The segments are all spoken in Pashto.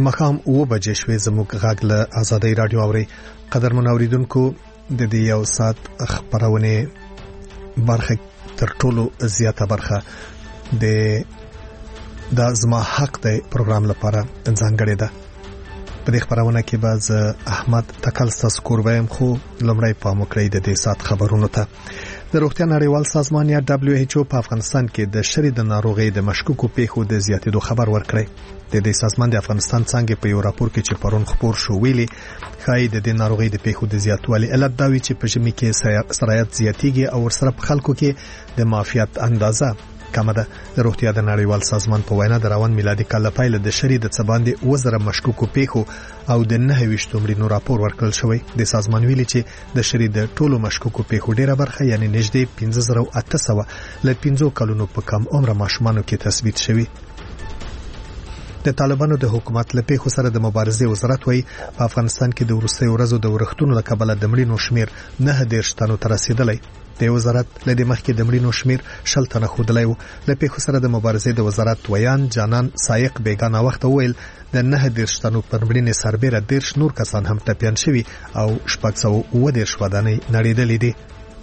مخام 9 بجې شوې زموږ غږ له آزادۍ رادیو اوري. قدرمن اوریدونکو د دې یو ساعت خبرونه برخه تر ټولو زیاته برخه د زما حق دی پروګرام لپاره ځانګړې ده. په دې خبرونه کې باز احمد تکل ستاسو کوربایم خو لمړی پام وکړئ د دې ساعت خبرونو ته. د روغتیا نړیوال سازمان یا WHO په افغانستان کې د شری د ناروغي د مشکوکو پیښو د زیاتېدو خبر ورکړی. د دې سازمان د افغانستان څنګه په یو راپور کې چې پرون خبر شو ویلي خای د دې ناروغي د پیښو د زیاتوالي علت دا وی چې په ژمي کې سرایت زیاتیږي او ورسره په خلکو کې د معافیت اندازه کمه ده. د روغتیا د نړیوال سازمان په وینا د روان میلادي کال لپاره د شری د څباندې وزره مشکوکو پیښو او د 29 مړینو راپور ورکړل شوی. د سازمان ویلي چې د شری د ټولو مشکوکو پیښو ډیره برخه یعنی نږدې 15800 له 15 کلونو په کم عمر ماشومانو کې تثبیت شوی. د طالبانو د حکومت له پیښو سره د مبارزې وزارت وایي په افغانستان کې د وروستي ورځو د ورښتونو له کبله د مړینو شمیر 9 تنو ته رسیدلی. د وزارت لدې مخکې د مړینو شمیر 10 تنه خودلای وو. له پیښو سره د مبارزې د وزارت ویان جانان سایق بیگانه وخت ویل د 9 تنو پر مړینې سربېره 10 نور کسان هم ټپيان شوي او 610 ودانۍ نړیدلې دي.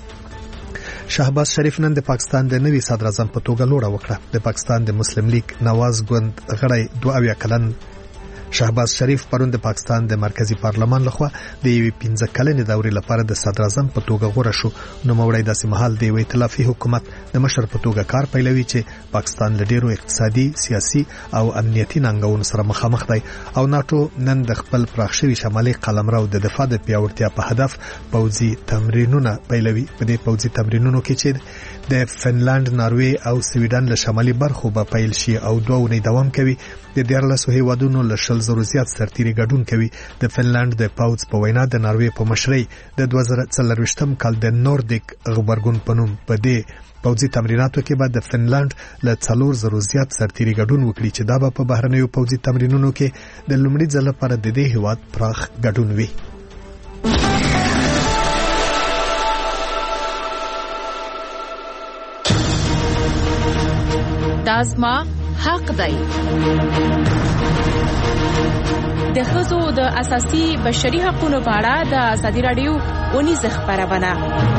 شهباز شریف نن د پاکستان د نوي صدر اعظم په توګه لوړه وکړه. د پاکستان د مسلم لیگ نواز ګوند غړی 22 کلن شهباز شریف پرون د پاکستان د مرکزی پارلمان لخوا د 15 کلنې دورې لپاره د صدر اعظم په توګه غوړه شو. نو موړی داسې مهال دی وی ائتلافي حکومت د مشر په توګه کار پیلوي چې پاکستان له ډیرو اقتصادي، سیاسي او امنیتي ننګونو سره مخامخ دی او ناتو نن د خپل پراخشوي شمالي قلمرو د دفاع د پیاوړتیا په هدف پوځي تمرینونه پیلوي. په دې پوځي تمرینونو کې چې د فنلند، ناروې او سویډن له شمالي برخو به پیل شي او 2 ونې دوام کوي. د 14 هیوادونو له 100 زیات سرتیري ګډون کوي. د فنلند د پوځ په وینا د ناروې په مشرۍ د 2024م کال د نوردیک غبرګون په نوم په دې پوځي تمریناتو کې به د فنلند له 400 زیات سرتیري ګډون وکړي چې دا به په بهرنیو پوځي تمرینونو کې د لومړي ځل لپاره د دې هیواد پراخ ګډون وي. دازما حق دی. د ښځو د اساسي بشري حقوقو په اړه د ازادي رادیو ونیز خبرونه.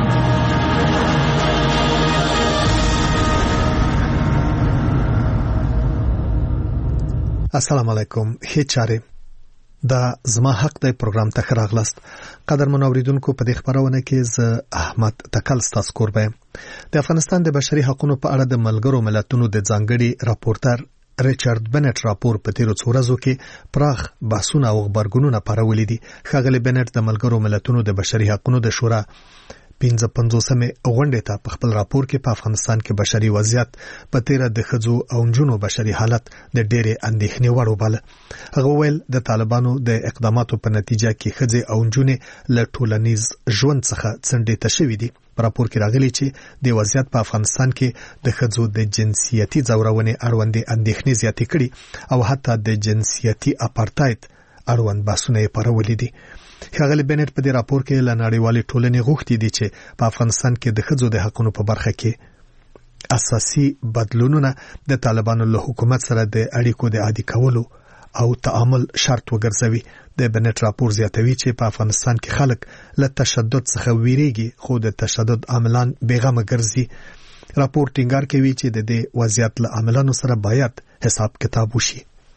السلام علیکم. هیچاره دا زما حق دی پروګرام ته راغلاست. قدرمن اوریدونکو په دې خبرونه کې ز احمد تکل ستاسو کوربایم. د افغانستان د بشري حقوقو په اړه د ملګرو ملتونو د ځانګړي راپورټر ریچارډ بنټ راپور په تیرو څو ورځو کې پراخ بحثونه او خبرګونونه پارولې دي. ښاغلی بنټ د ملګرو ملتونو د بشري حقوقو د شورا 55مه غونډې ته په خپل راپور کې په افغانستان کې بشري وضعیت په تیره د ښځو او نجونو بشري حالت د ډېرې اندېښنې وړ وباله. هغه ویل د طالبانو د اقداماتو په نتیجه کې ښځې او نجونې له ټولنیز ژوند څخه څنډې شوي دي. په راپور کې راغلي چې د وضعیت په افغانستان کې د ښځو د جنسیتي ځورونې اړوندې اندېښنې زیاتې کړي او حتی د جنسیتي اپارټاید اړوند بحثونه یې پارولي دي. ښاغلی بنټ په دې راپور کې له نړیوالې ټولنې غوښتي دي چې په افغانستان کې د ښځو د حقوقو په برخه کې اساسي بدلونونه د طالبانو له حکومت سره د اړیکو د عادي کولو او تعامل شرط وګرځوي. د بنټ راپور زیاتوي چې په افغانستان کې خلک له تشدد څخه ویریږي خو د تشدد عاملان بیغمه ګرځي. راپور ټینګار کوي چې د دې وضعیت له عاملانو سره باید حساب کتاب وشي.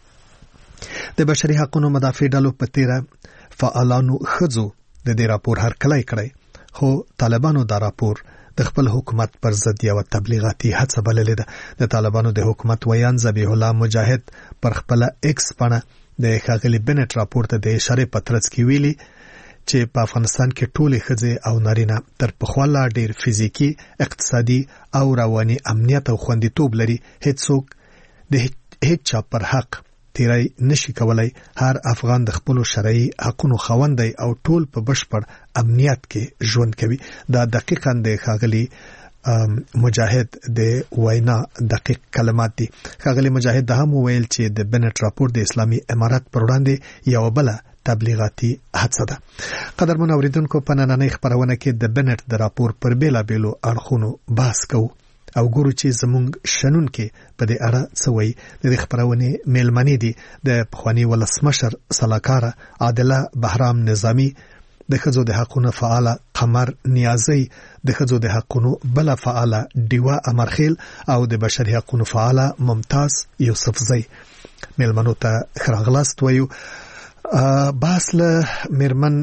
د بشري حقوقو مدافع ډلو په تیره فعالانو ښځو د دې راپور هرکلی کړی خو طالبانو دا راپور د خپل حکومت پر ضد یو تبلیغاتي هڅه بللې ده. د طالبانو د حکومت ویان ذبیح الله مجاهد پر خپل ایکس باندې د ښاغلی بنټ راپور ته د اشاره پترڅ کې ویلي چې په افغانستان کې ټولې ښځې او نارینه تر پخوا لا ډېر فزیکی، اقتصادي او رواني امنیت او خوندیتوب لري. هیڅوک د هیڅ چا پر حق تیرای نشي کولای. هر افغان د خپل شرعي حقوقو خاوند دی او ټول په بشپړ امنیت کې ژوند کوي. دا دقیقاً د ښاغلی مجاهد د وینا دقیق کلمات دي. ښاغلی مجاهد هم ویل چې د بنټ راپور د اسلامي امارات پر وړاندې یو بل تبلیغاتي هڅه ده. قدرمن اوریدونکو په نننۍ خبرونه کې د بنټ د راپور پر بیلابېلو اړخونو بحث کوو. او ګورو چې زمونږ شنن کې په دې اړه څه وایي. د خبرونه میلمنې دي د پخوانی ولسمشر سلاکار عادله بهرام نظامی، د ښځو د حقوقو فعال قمر نیازی، د ښځو د حقوقو بل فعال دیوا امرخیل او د بشري حقوقو فعال ممتاز یوسفزی. میلمنو ته خراغلاست وایو. باسل میرمن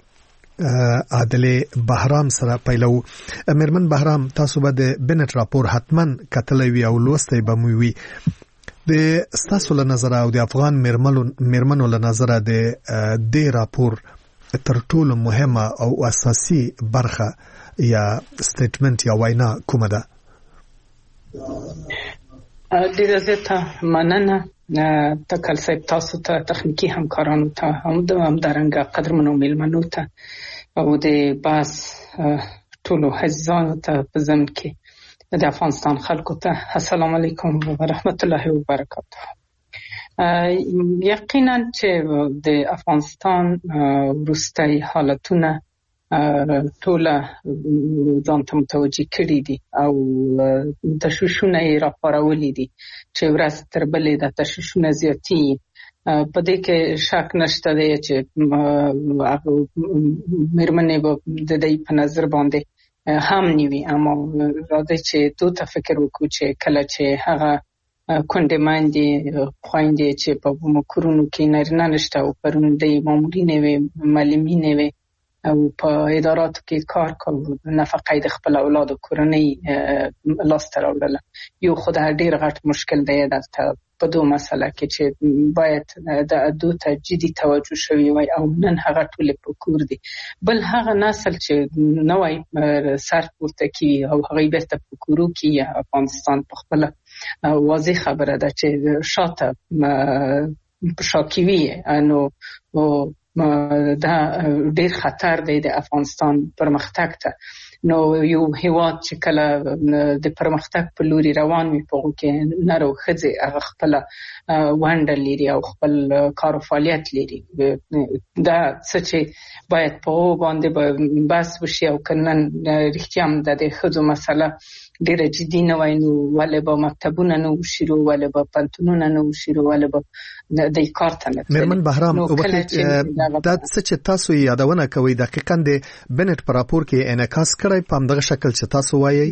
عادله بهرام سره پیلو. میرمن بهرام، تاسو به د بنت راپور حتما کتلوي وی او لوستي به مو وی. د تاسو له نظر او د افغان میرمنو له نظر د راپور تر ټولو مهمه او اساسي برخه یا سټیټمنټ یا وینا کومه ده؟ ډیره زیاته مننه تکل صاحب، تاسو ته تخنیکی همکارانو ته هم درنګه قدرمنو میلمنو ته او د باس ټولو عزیزانو ته په ضمن کې د افغانستان خلکو ته السلام علیکم و رحمت الله و برکاته. یقینا چې د افغانستان وروستي حالتونه ټوله ځان ته متوجه کړي دي او تشویشونه یې راپارولي دي چې ورځ تر بلې د تشویشونه زیاتي. په دې کې شک نشته دی چې میرمنې به د دې په نظر باندې هم نیوي، اما راځي چې دوی ته فکر وکړو چې کله چې هغه کونډې ماندې خویندې چې په کورونو کې نارینه نشته او پروندې مامورینې وي، معلمینې وي او په اداراتو کې کار کوي، نفقه د خپل اولاد او کورنۍ لاسته راوړله. یو خو دا ډېر غټ مشکل دی دلته په دوه مسله کې چې باید د دوی ته جدي توجه شوی وي او نن هغه ټول په کور دي. بل هغه نسل چې نوې سر پورته کوي او هغه بیرته په کورو کې افغانستان په خپل واضح خبره ده چې شاته شاکوي نو دا ډېر خطر دی د افغانستان پرمختګ ته. نو یو هیواد چې کله د پرمختګ په لوري روان وي په کې نارو خځې هغه خپل ونډه لري او خپل کار او فعالیت لري. دا څه چې باید په باندې بس وشي او کنن رښتیا هم د خځو مسله ډېر جدي نه وای نو ولې به مکتبونه نه وشرو، ولې به پنتونونه نه وشرو، ولې به د کار ته نه. میرمن بهرام، دا څه چې تاسو یادونه کوي دقیقاً د بنت پر راپور کې انعکاس کړی په همدغه شکل چې تاسو وایي؟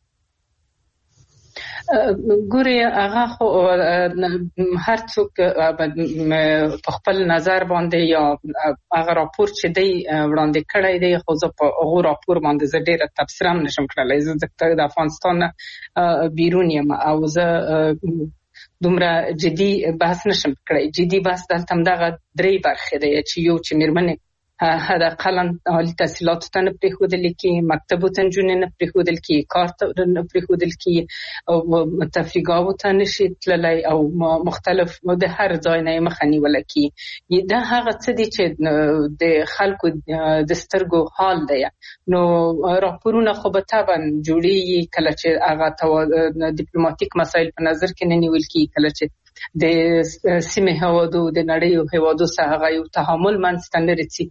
ګوري هغه خو هر څوک په خپل نظر باندې یا هغه راپور چې دی وړاندې کړی دی، خو زه په هغه راپور باندې زه ډېره تبصره هم نشم کړلی. زه د افغانستان بیرون یم او زه دومره جدي بحث نشم کړی. جدي بحث دلته همدغه درې برخې دی چې یو چې میرمنې حداقل عالی تحصیلاتو ته نه پرېښودل کېږي، مکتبو ته نجونې نه پرېښودل کېږي، کار ته نه پرېښودل کېږي او تفریحګاهو ته نشي تللی او مختلف د هر ځای نه یې مخه نیوله کېږي. دا هغه څه دي چې د خلکو د سترګو حال دی. نو راپورونه خو به طبعا جوړېږي کله چې هغه ډیپلوماټیک مسایل په نظر کې نه نیول کېږي، کله چې د سیمې هوادو د نړۍ هوادو سره هغه یو تعامل منځته نه راځي.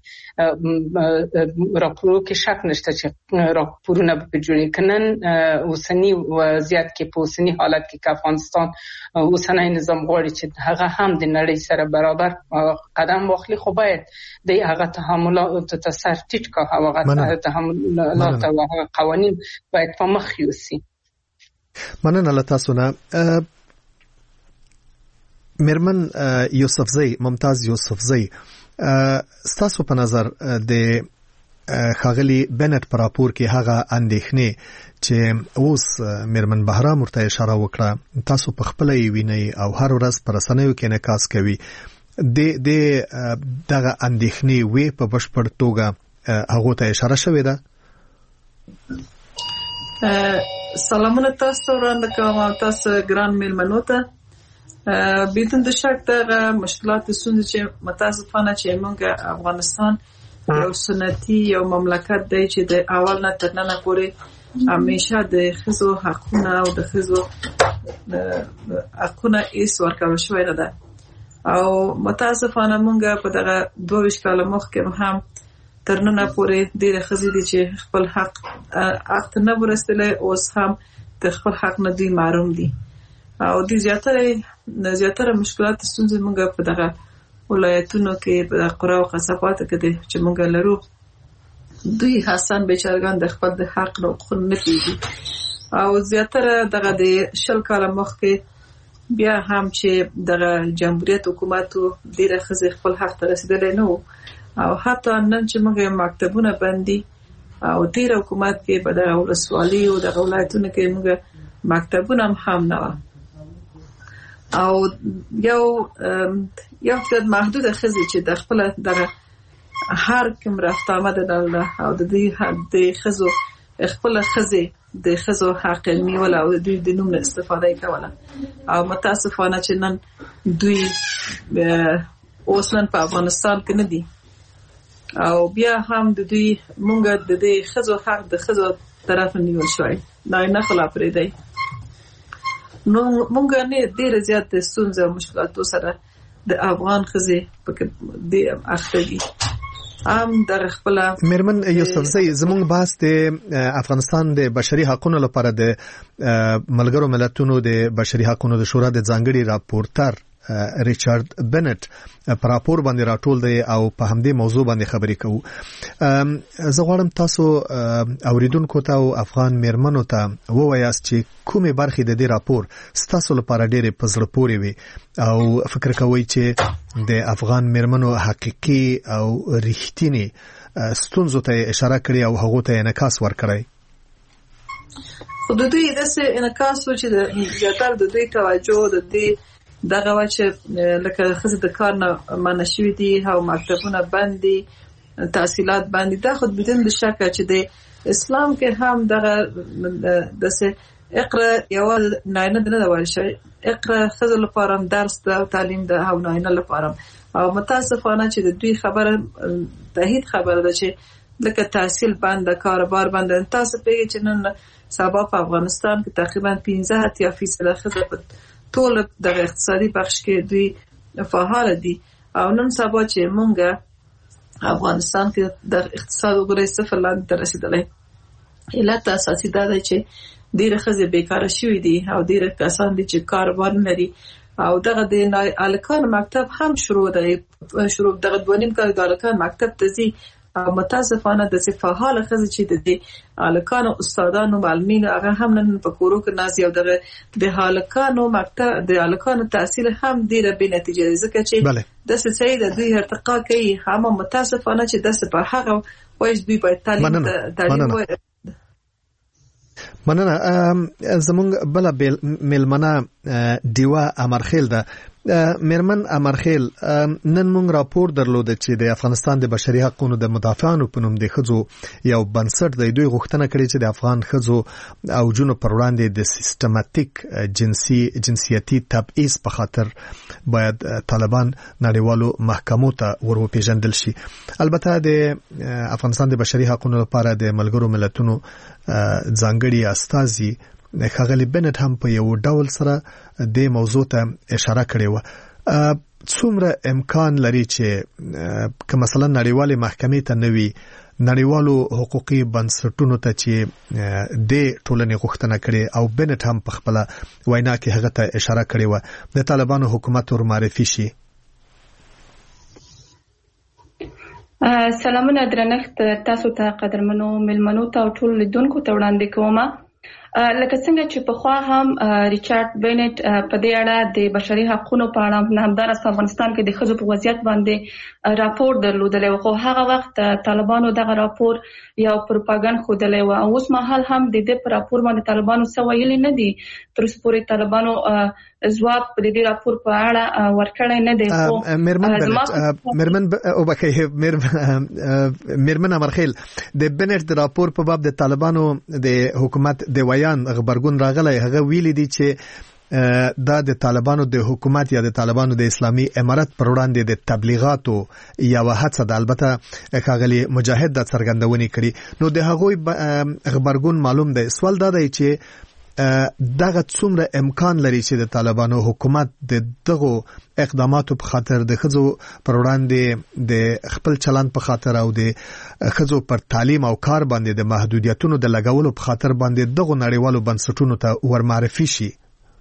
راپورو کې شک نشته چې راپورونه به جوړې کنن اوسنی وضعیت کې په اوسنی حالت کې افغانستان اوسنی نظام غواړي چې هغه هم د نړۍ سره برابر قدم واخلي، خو باید د هغه تعاملات ته سر ټیټ کا هغه تعاملات او قوانین باید په مخ یوسي. مننه له تاسو نه. میرمن یوسفزی، ممتاز یوسفزی، ستاسو په نظر د ښاغلي بنت پر راپور کې هغه اندېښنې چې اوس میرمن بهرام ورته اشاره وکړه تاسو په خپل یې وینئ او هر ورځ پر رسنیو کې انعکاس کوي، د دغه اندېښنې وې په بشپړ توګه هغه ته اشاره شوې ده؟ سلامونه تاسو وړاندې کوم او تاسو ګران میلمنو ته. بدون د شک دغه مشکلات ستونزې چې متاسفانه چې موږ افغانستان یو سنتي یو مملکت دی چې د اول نه تر ننه پورې همیشه د ښځو حقونه او د ښځو حقونه هیڅ ورکول شوی نه ده او متاسفانه موږ په دغه 22 کال مخکې هم تر ننه پورې ډېرې ښځې دي چې خپل حق ته نه ورسېدلې، اوس هم د خپل حق نه دوی محروم دي او د زیاتره مشکلات ستونزې موږ په دغه ولایتونو کې په قرا او قصباتو کې دي چې موږ لرو. دوی حسن بیچارهګان د خپل د حق نه خو نه پیږي او زیاتره دغه د 10 کال مخکې بیا هم چې دغه جمهوریت حکومت ډیره خزه خپل حق ته رسیدلی نه او حتی نن چې موږ مکتبونه بندي او ډیر حکومت کې په دغه ولسوالۍ او دغه ولایتونو کې موږ مکتبونه هم نه او یو څه محدود خزه چې د خپل دغه هر کوم رفت آمد دلته او د دې خزو خپل خزه د خزو حق نیول او د نوم استفاده کوله او متاسفانه چې نن دوی اوس نن په افغانستان کې نه دي او بیا هم د دوی مونږ د دې خزو حق د خزو طرف نیول شوی نه خلا پرې دی. نو مونږ نه ډیر زیات ستونزې او مشکلات سره د افغان خزه په دې اخته دي. در خپل میرمن یوسفزۍ زموږ بحث د افغانستان د بشري حقوقو لپاره د ملګرو ملتونو د بشري حقوقو د شورا د ځانګړي راپورټر ریچارډ بنټ پر راپور باندې راټول دی او په همدې موضوع باندې خبرې کوو. زه غواړم تاسو اوریدونکو ته او افغان میرمنو ته ووایاست چې کومې برخې د دې راپور ستاسو لپاره ډېرې په زړه پورې وي او فکر کوئ چې د افغان میرمنو حقیقي او رښتینی ستونزو ته اشاره کړې او هغو ته انعکاس ورکړی. خو د دوی داسې انعکاس و چې زیاتره د دوی توجه د دې دغه واچ لکه خزه د کار نه منع شوی دي او مکتبونه بند دي تحصیلات بند دي. دا خود بدون د شک چې د اسلام کې هم دغه دسه اقرا یو نه د وایي شي اقرا خزه لپاره درس او تعلیم د او نه لپاره او متاسفانه چې د دوی خبره تایید خبره ده چې لکه تحصیل بند کاروبار بند. تاسو پیږئ چې نن سبا په افغانستان کې تقریبا 15% خزه ټول د اقتصادي بخش کې دوی فعال دي او نن سبا چې مونږ افغانستان کې د اقتصاد وګړي صفر لاندې ته رسیدلی. علت اساسي دا ده چې ډېر خزه بیکاره شوي دي او ډېر کسان دي چې کاروبار نه لري او دغه د الکان مکتب هم شروع دغه 2.5 کال د الکان مکتب ته ځي او متاسفانه د فعال خزه چې د الکانو استادانو معلمینو هغه هم نن په کورو کې ناز یو دغه د الکانو مکتب د الکانو تحصیل هم ډیره بې نتیجه ځکه چې د سې د دوی ارتقا کوي هم متاسفانه چې د په هغه وایي دوی په تعلیم مننه. زمونږ بل ملمنه دیوا امرخیل ده. میرمن امرخیل نن مونږ راپور درلود چې د افغانستان د بشري حقوقو د مدافعانو په نوم د خزو یو بنسټ دی دوی غوښتنه کړې چې د افغان خزو او جنو پر وړاندې د سیستماتیک جنسیتي تبعیض په خاطر باید طالبان نړیوالو محکمو ته ورپېژندل شي. البته د افغانستان د بشري حقوقو لپاره د ملګرو ملتونو ځانګړي استازي خغلی بنټ هم په یو ډول سره د موضوع ته اشاره کړې و. څومره امکان لري چې که مثلا نړیوالې محکمې ته نوي نړیوالو حقوقي بنسټونو ته چې د ټولنې غوښتنه کړې او بنټ هم په خپل وینا کې هغه ته اشاره کړې و د طالبانو حکومت ور معرفي شي. سلامونه درنښت تاسو ته قدرمنو ملمنو ته ټول لیدونکو ته وړاندې کوم. لکه څنګه چې په خوا هم ریچارډ بنټ په دې اړه د بشري حقوقو په اړه همدارس په افغانستان کې د ښځو په وضعیت باندې راپور درلودلی و خو هغه وخت طالبانو دغه راپور یو پروپاګاندا خودلی و او اوس مهال هم د دې په راپور باندې طالبانو څه ویلي نه دي. تر اوسه پورې طالبانو ځواب په دې راپور په اړه ورکړی نه دی. میرمن امرخیل د بنټ د راپور په باب د طالبانو د حکومت د ویان خبرګون راغلی هغه ویلي دي چې دا د طالبانو د حکومت یا د طالبانو د اسلامي امارت پر وړاندې د تبلیغاتو یا هڅه ده. البته ښاغلي مجاهد د څرګندونې کړي نو د هغوی خبرګون معلوم دی. سوال دا دی چې دغه څومره امکان لري چې د طالبانو حکومت د دغو اقداماتو په خاطر د خزو پر وړاندې د خپل چلند په خاطر او د خزو پر تعلیم او کار باندې د محدودیتونو د لګولو په خاطر باندې دغه نړیوالو بنسټونو ته ورمعرفي شي؟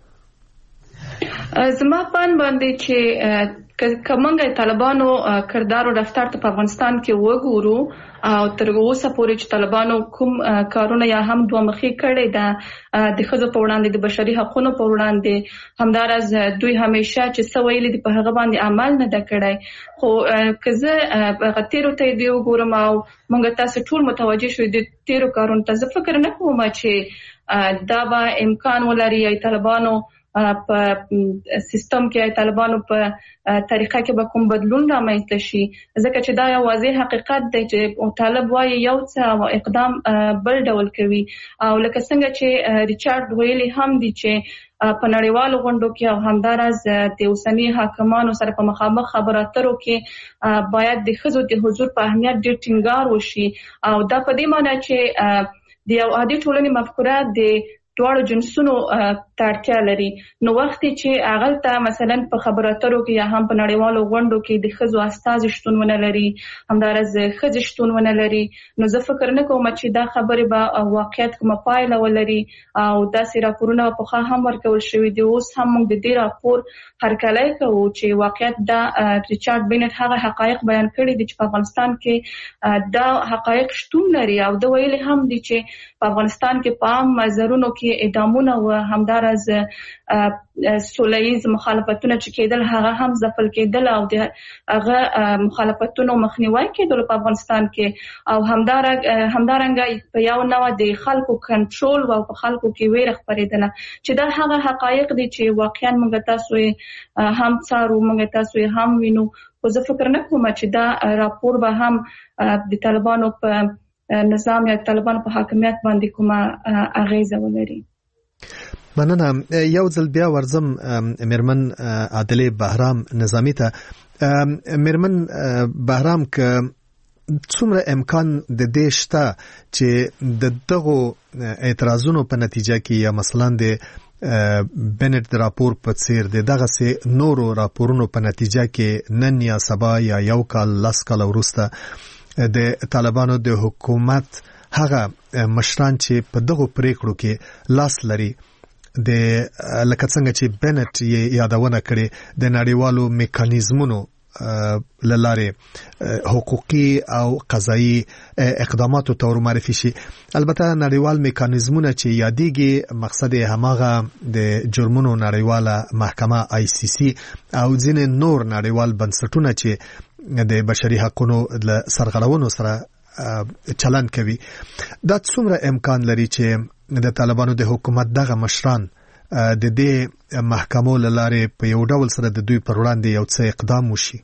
زما پان باندې چې کومنګ طالبانو کردار او رفتار ته په افغانستان کې وګورو او تر اوسه پورې چې طالبانو کوم کارونه یا هم دوه مخې کړي دا د خزو په وړاندې د بشري حقوقو په وړاندې همدارز دوی همیشه چې سویل دي په هغه باندې عمل نه د کړی خو کزه غتیرو ته دی وګورم او مونږ تاسو ټول متوجه شوي د تیرو کارونو ته فکر نه کوم چې دا به امکان ولري ای طالبانو په سیستم کې طالبانو په طریقه کې به کوم بدلون رامنځته شي ځکه چې دا یو واضح حقیقت دی چې طالب وايي یو څه اقدام بل ډول کوي او لکه څنګه چې ریچارډ ویلي هم دي چې په نړیوالو غونډو کې او همدارز د اوسنی حاکمانو سره په مخامخ خبرو اترو کې باید د ښځو د حضور په اهمیت ډېر ټینګار وشي او دا په دې معنی چې د یو عادي ټولنې مفکوره د دواړو جنسونو تړتیا لري نو وخت چې اغل ته مثلا په خبرو اترو کې یا هم په نړیوالو غونډو کې د ښځو استازي شتون ونه لري همدارز ښځې شتون ونه لري نو زه فکر نه کوم چې دا خبره به واقعیت کومه پایله ولري او داسې راپورونه په خا هم ورکول شوی دی اوس هم موږ د دې راپور هرکلی کوو چې واقعیت دا ریچارډ بینټ هغه حقایق بیان کړي دي چې په افغانستان کې دا حقایق شتون لري او دا ویلي هم دي چې په افغانستان کې په عام مزرونو کې اعدامونه او همدارز سوله‌ییز مخالفتونه چې کېدل هغه هم ځپل کېدل او هغه مخالفتونو مخنیوي کېدل په افغانستان کې او همدارنګه په یو نوع د خلکو کنټرول او په خلکو کې ویره خپرېدله چې دا هغه حقایق دي چې واقعا موږ تاسو هم څارو موږ تاسو هم وینو خو زه فکر نه کوم چې دا راپور به هم د طالبانو په نظام یا طالبانو په حاکمیت باندې کومه اغیزه ولري. مننه. یو ځل بیا ورزم میرمن عادلې بهرام نظامی ته. میرمن بهرام که څومره امکان د دې شته چې د دغو اعتراضونو په نتیجه کې یا مثلا د بنټ د راپور په څیر د دغه سي نورو راپورونو په نتیجه کې نن یا سبا یا یو کال لاس کال وروسته د طالبانو د حکومت هغه مشران چې په دغه پریکړو کې لاس لري د لکه څنګه چې بنټ یادونه کړي د نړیوالو میکانیزمونو للارې حقوقي او قضایي اقداماتو تور معرفي شي. البته نړیوال میکانیزمونه چې یادېږي مقصد هماغه د جرمونو نړیواله محکمه ICC او ځینې نور نړیوال بنسټونه چې د بشري حقوقو له سرغړونو سره چلند کوي. دا څومره امکان لري چې د طالبانو د حکومت دغه مشران د دې محکمو له لارې په یو ډول سره د دوی پر وړاندې یو څه اقدام وشي؟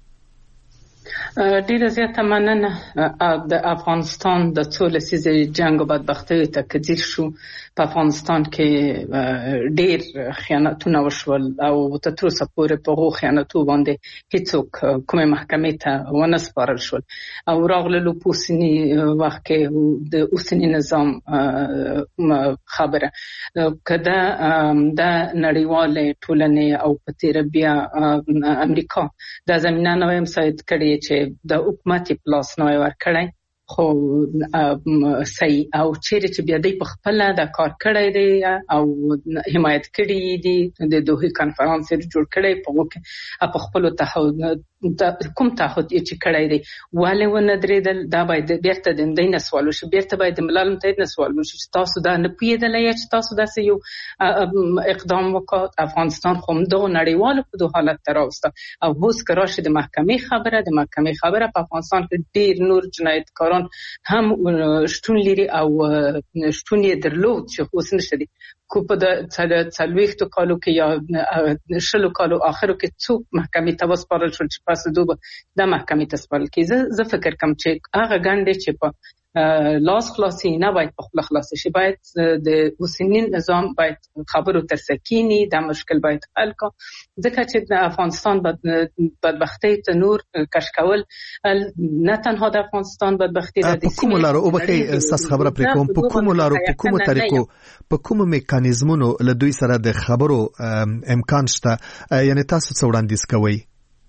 ډیره زیاته مننه. د افغانستان د څو لسیزې جنگ او بدبختۍ ته کذیر شو. په افغانستان کې ډیر خیانتونه وشول او تر اوسه پورې په هغو خیانتو باندې هیڅوک کومه محکمې ته ونه سپارل شول او راغلو په اوسني وخت کې د اوسني نظام خبره کده د نړیوالې ټولنې او په تیر بیا امریکا د زمينه نوې مساعد کړي چې د حکومت پلاس نوې ور کړی خو صحیح او چیرې چې بیا د خپل د کار کړی دی او حمایت کړی دی د دوه کانفرنس جوړ کړی په خپل تعهد کوم تعهد چې کړی دی والے و ندرېدل دا باید بیرته د دینه سوالو شي بیرته باید د ملل متحد نه سوالو شي چې تاسو دا نه پیدل یا چې تاسو داسې یو اقدام وکړ. افغانستان خو د نړیوالو په دوه حالت تراوسته او اوس کراشه د محکمې خبره په افغانستان کې ډیر نور جنایتکاران هم شتون لري او شتون یې درلود چې اوس نشته دي. کو په د څلويختو کالو کې یا شلو کالو اخرو کې څوک محکمې ته وسپارل شول چې فاسدو د محکمې ته سپارل کیږي. زه فکر کوم چې هغه ګاندې چې په لاس خلاصي نه باید په خپل خلاص شي، باید د اوسنی نظام باید خبرو تر سکینی د مشکل باید حل کو، ځکه چې د افغانستان بدبختی ته نور کش کول نه تنها د افغانستان بدبختی د په کوم لارو او بخې اساس خبره پرې کوم، په کوم لارو، په کوم طریقو، په کوم میکانیزمونو له دوی سره د خبرو امکان شته، یعنی تاسو څه وړاندیز کوئ؟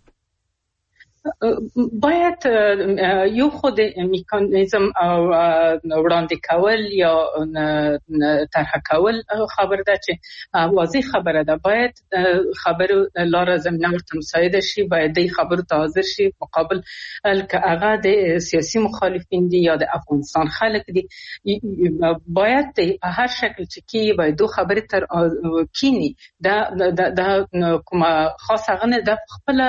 باید یو خود میکانیزم وړاندې کول یا طرح کول خبر ده چې واضح خبره ده، باید خبرو لاره زمینه ورته مساعده شي، باید د خبرو ته حاضر شي مقابل که هغه د سیاسي مخالفین دي یا د افغانستان خلک دي، باید د هر شکل چې کی باید دو خبرې تر کینی د کومه خاصه غنه د خپل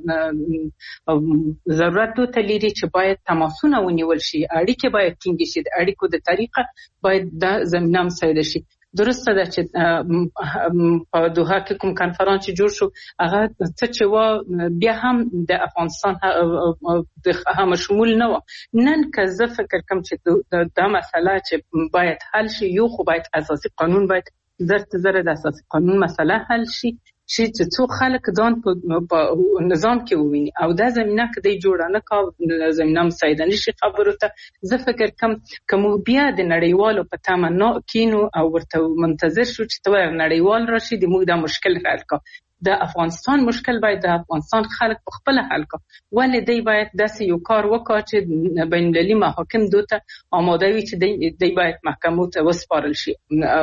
ضرورت ته لري چې باید تماسونه ونیول شي، اړیکې باید ټینګې شي، د اړیکو د طریقه باید د زمینه مساعده شي. درسته ده چې په دوحه کې کوم کنفرانس جوړ شو هغه څه چې و بیا هم د افغانستان هم شمول نه و. نن که زه فکر کوم چې دا مسله چې باید حل شي، یو خو باید اساسي قانون باید زر د اساسي قانون مسله حل شي چې څو خلک ځان په نظام کې وویني او دا زمینه کې د جوړه نه کا زمینه مساعده نشي خبرو ته. زه فکر کوم بیا د نړیوالو په تمنا کینو او ورته منتظر شو چې تور نړیوال راشي د موږ د مشکل حل کا. د افغانستان مشکل باید د افغانستان خلک په خپل حل کا، ولې دی باید داسې یو کار وکړي چې بین المللي محاکم دوته آماده وي چې دی باید محکمو ته وسپارل شي.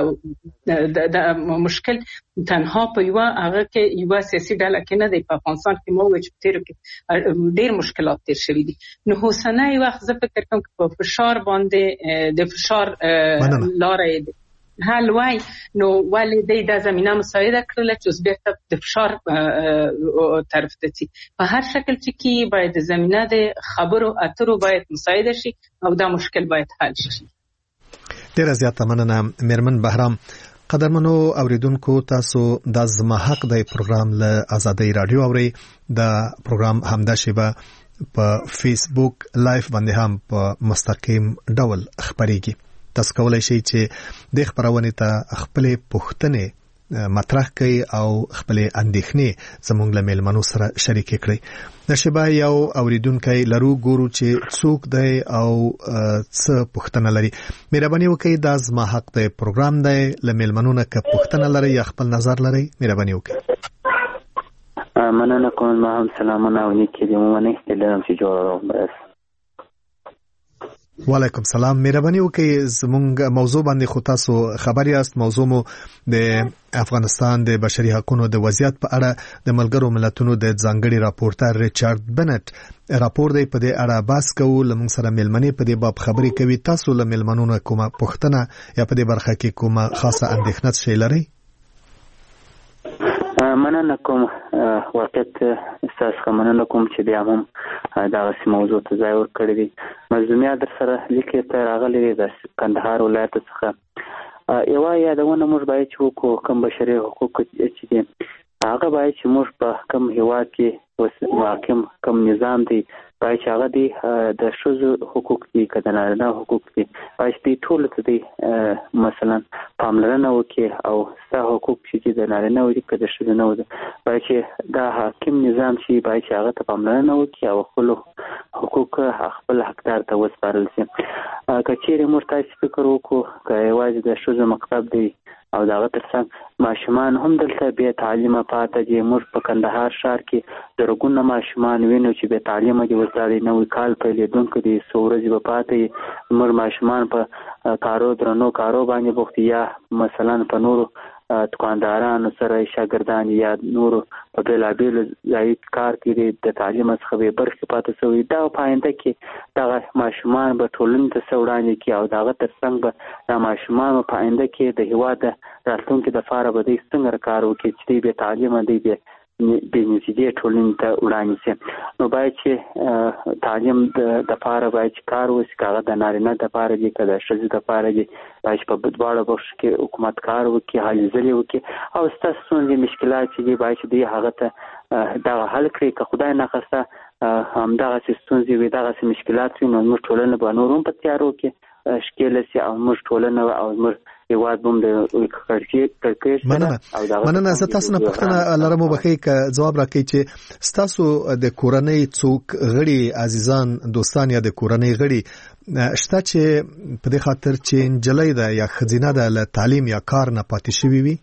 د مشکل تنها په یو هغه کې یو سیاسي ډله کې نه دی، په افغانستان کې مو چې تیر کې ډېر مشکلات تیر شوي دي. نو اوسنی وخت زه فکر کوم په فشار باندې د فشار لارې حل وای، نو ولې د زمینه مساعده کړل چې اوس بیرته د فشار طرف ته ځي. په هر شکل چې کی باید زمینه د خبرو اترو باید مساعده شي او دا مشکل باید حل شي. ډیره زیاته مننه میرمن بهرام. قدرمنو اوریدونکو، تاسو د زما حق د پروګرام له آزادۍ رادیو اوري. د پروګرام همدا شیبه په فیسبوک لایف باندې هم په مستقیم ډول خبريږي. تاسو کولای شئ چې د خبرونه ته خپل پوښتنې مطرح کړئ او خپل اندېښنې زموږ له میلمنو سره شریک کړئ. د شبا یو اوریدونکو لرو ګورو چې څوک دی او څه پوښتنه لري. مهرباني وکړئ د زما حق د پروګرام دی له میلمنو نه که پوښتنه لري یا خپل نظر لري مهرباني وکړئ. مننه کوم. ما هم سلامونه او نیکی دې ومنئ دلم چې جوړوم. وعلیکم سلام. مهرباني وکړئ زموږ موضوع باندې خو تاسو خبر یاست. موضوع مو د افغانستان د بشري حقوقو د وضعیت په اړه د ملګرو ملتونو د ځانګړي راپورټر ریچارډ بنټ راپور دی. په دې اړه بحث کوو. لمونږ سره میلمنې په دې باب خبرې کوي. تاسو له میلمنو نه کومه پوښتنه یا په دې برخه کې کومه خاصه اندېښنه شي لرئ؟ مننه کوم. واقعیت تاسو مننه کوم چې بیا هم دا غسی موضوع ته ځای ورکړی دی. مظلومیت در سره لیکي ته راغلی دی د کندهار ولایت څخه. یو یادونه موږ باید چې وکړو کوم بشري حقوق چې دي هغه باید چې موږ په کوم هیواد کې محاکم کوم نظام دی باید چې هغه دی د ښځو حقوق دي که د نارینه حقوق دي باید چې ټولو ته دی مثلا پاملرنه وکړي او ستا حقوق چې د نارینه وي که د ښځو نه وي باید چې دا حاکم نظام چې باید چې هغه ته پاملرنه وکړي او خپلو حقوق خپل حقدار ته وسپارل شي. که چیرې موږ تاسې فکر وکړو که یوازې د ښځو مکتب دی او دغه ترڅنګ ماشومان هم دلته بې تعلیمه پاته دي. موږ په کندهار ښار کې زرګونه ماشومان وینو چې بې تعلیمه دي. اوس دا د نوي کال پیلېدونکی دی، څو ورځې به پاته وي. موږ ماشومان په کارو درنو کارو باندې بوخت یا مثلا په نورو دکاندارانو سره شاګردان یا نورو په بېلابېلو ځایي کار کې د تعلیم څخه بې برخې پاته شوي. دا په آینده کې دغه ماشومان به ټولنې ته څه وړاندې کړي او د هغه ترڅنګ به دا ماشومان په آینده کې د هېواد د راتلونکي دپاره به دوی څنګه کار وکړي چې دوی بې تعلیمه دی بې بنسبي ټولنې ته وړاندې شي. نو باید چې تعلیم د لپاره باید کار وشي، کاغه د نارینه د لپاره دي که د ښځې د لپاره دي، باید په دواړو برخو کې حکومت کار وکړي، هلې ځلې وکړي او ستاسو ستونزې مشکلات چې دي باید چې دوی هغه ته دغه حل کړي. که خدای ناخواسته همدغسې ستونزې وي، دغسې مشکلات وي، نو زموږ ټولنه به نور هم په تیارو کې ښکېله شي او زموږ ټولنه او زموږ هیواد هم د کړکېچ مننه. زه تاسو نه پوښتنه لرم وبخښئ که ځواب راکړئ چې ستاسو د کورنۍ څوک غړي عزیزان دوستان یا د کورنۍ غړي شته چې په دې خاطر چې نجلۍ ده یا ښځینه ده له تعلیم یا کار نه پاتې شوي وي؟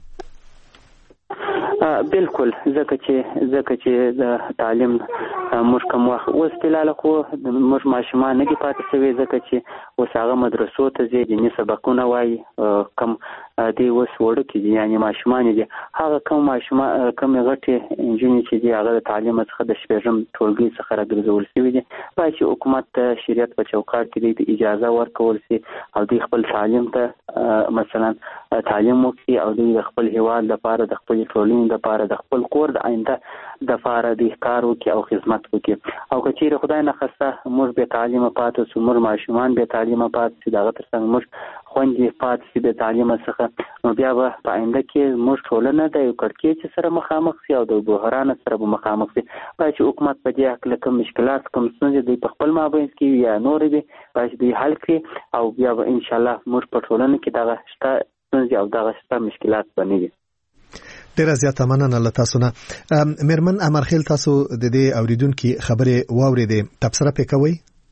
بالکل، ځکه چې د تعلیم موږ کوم وخت اوس فلحال خو موږ ماشومان نه دي پاتې شوي، ځکه چې اوس هغه مدرسو ته ځي، دیني سبقونه وایي، کم دی اوس وړوکي دي، یعنې ماشومان دي. هغه کم غټې نجونې چې دي هغه د تعلیم څخه د شپږم ټولګي څخه راګرځول شوي دي. باید چې حکومت ته شریعت په چوکاټ کې د اجازه ورکول شي او دوی خپل تعلیم ته مثلا تعلیم وکړي او دوی د خپل هیواد لپاره، د خپل ټولنې لپاره، د خپل کور د آینده د لپاره د کار وکړي او خدمت وکړي. او که چیرې خدای ناخواسته موږ بې تعلیمه پاتې شو، موږ ماشومان بې تعلیمه پاتې شي، دغه تر څنګ موږ خویندې پاتې شي بې تعلیمه څخه، نو بیا به په آینده کې موږ ټولنه د یو کړکېچ سره مخامخ شي او د بحران سره به مخامخ شي. باید چې حکومت په دې هکله کوم مشکلات، کوم ستونزې دوی په خپل مابین کې یا نورې دي باید چې دوی حل کړي او بیا به انشاءالله موږ په ټولنه کې دغه شته ستونزې او دغه شته مشکلات به نه وي. ډیره زیاته مننه له تاسو نه. میرمن امرخیل، تاسو د دې اوریدونکو خبرې واورېدې، تبصره پې کوئ؟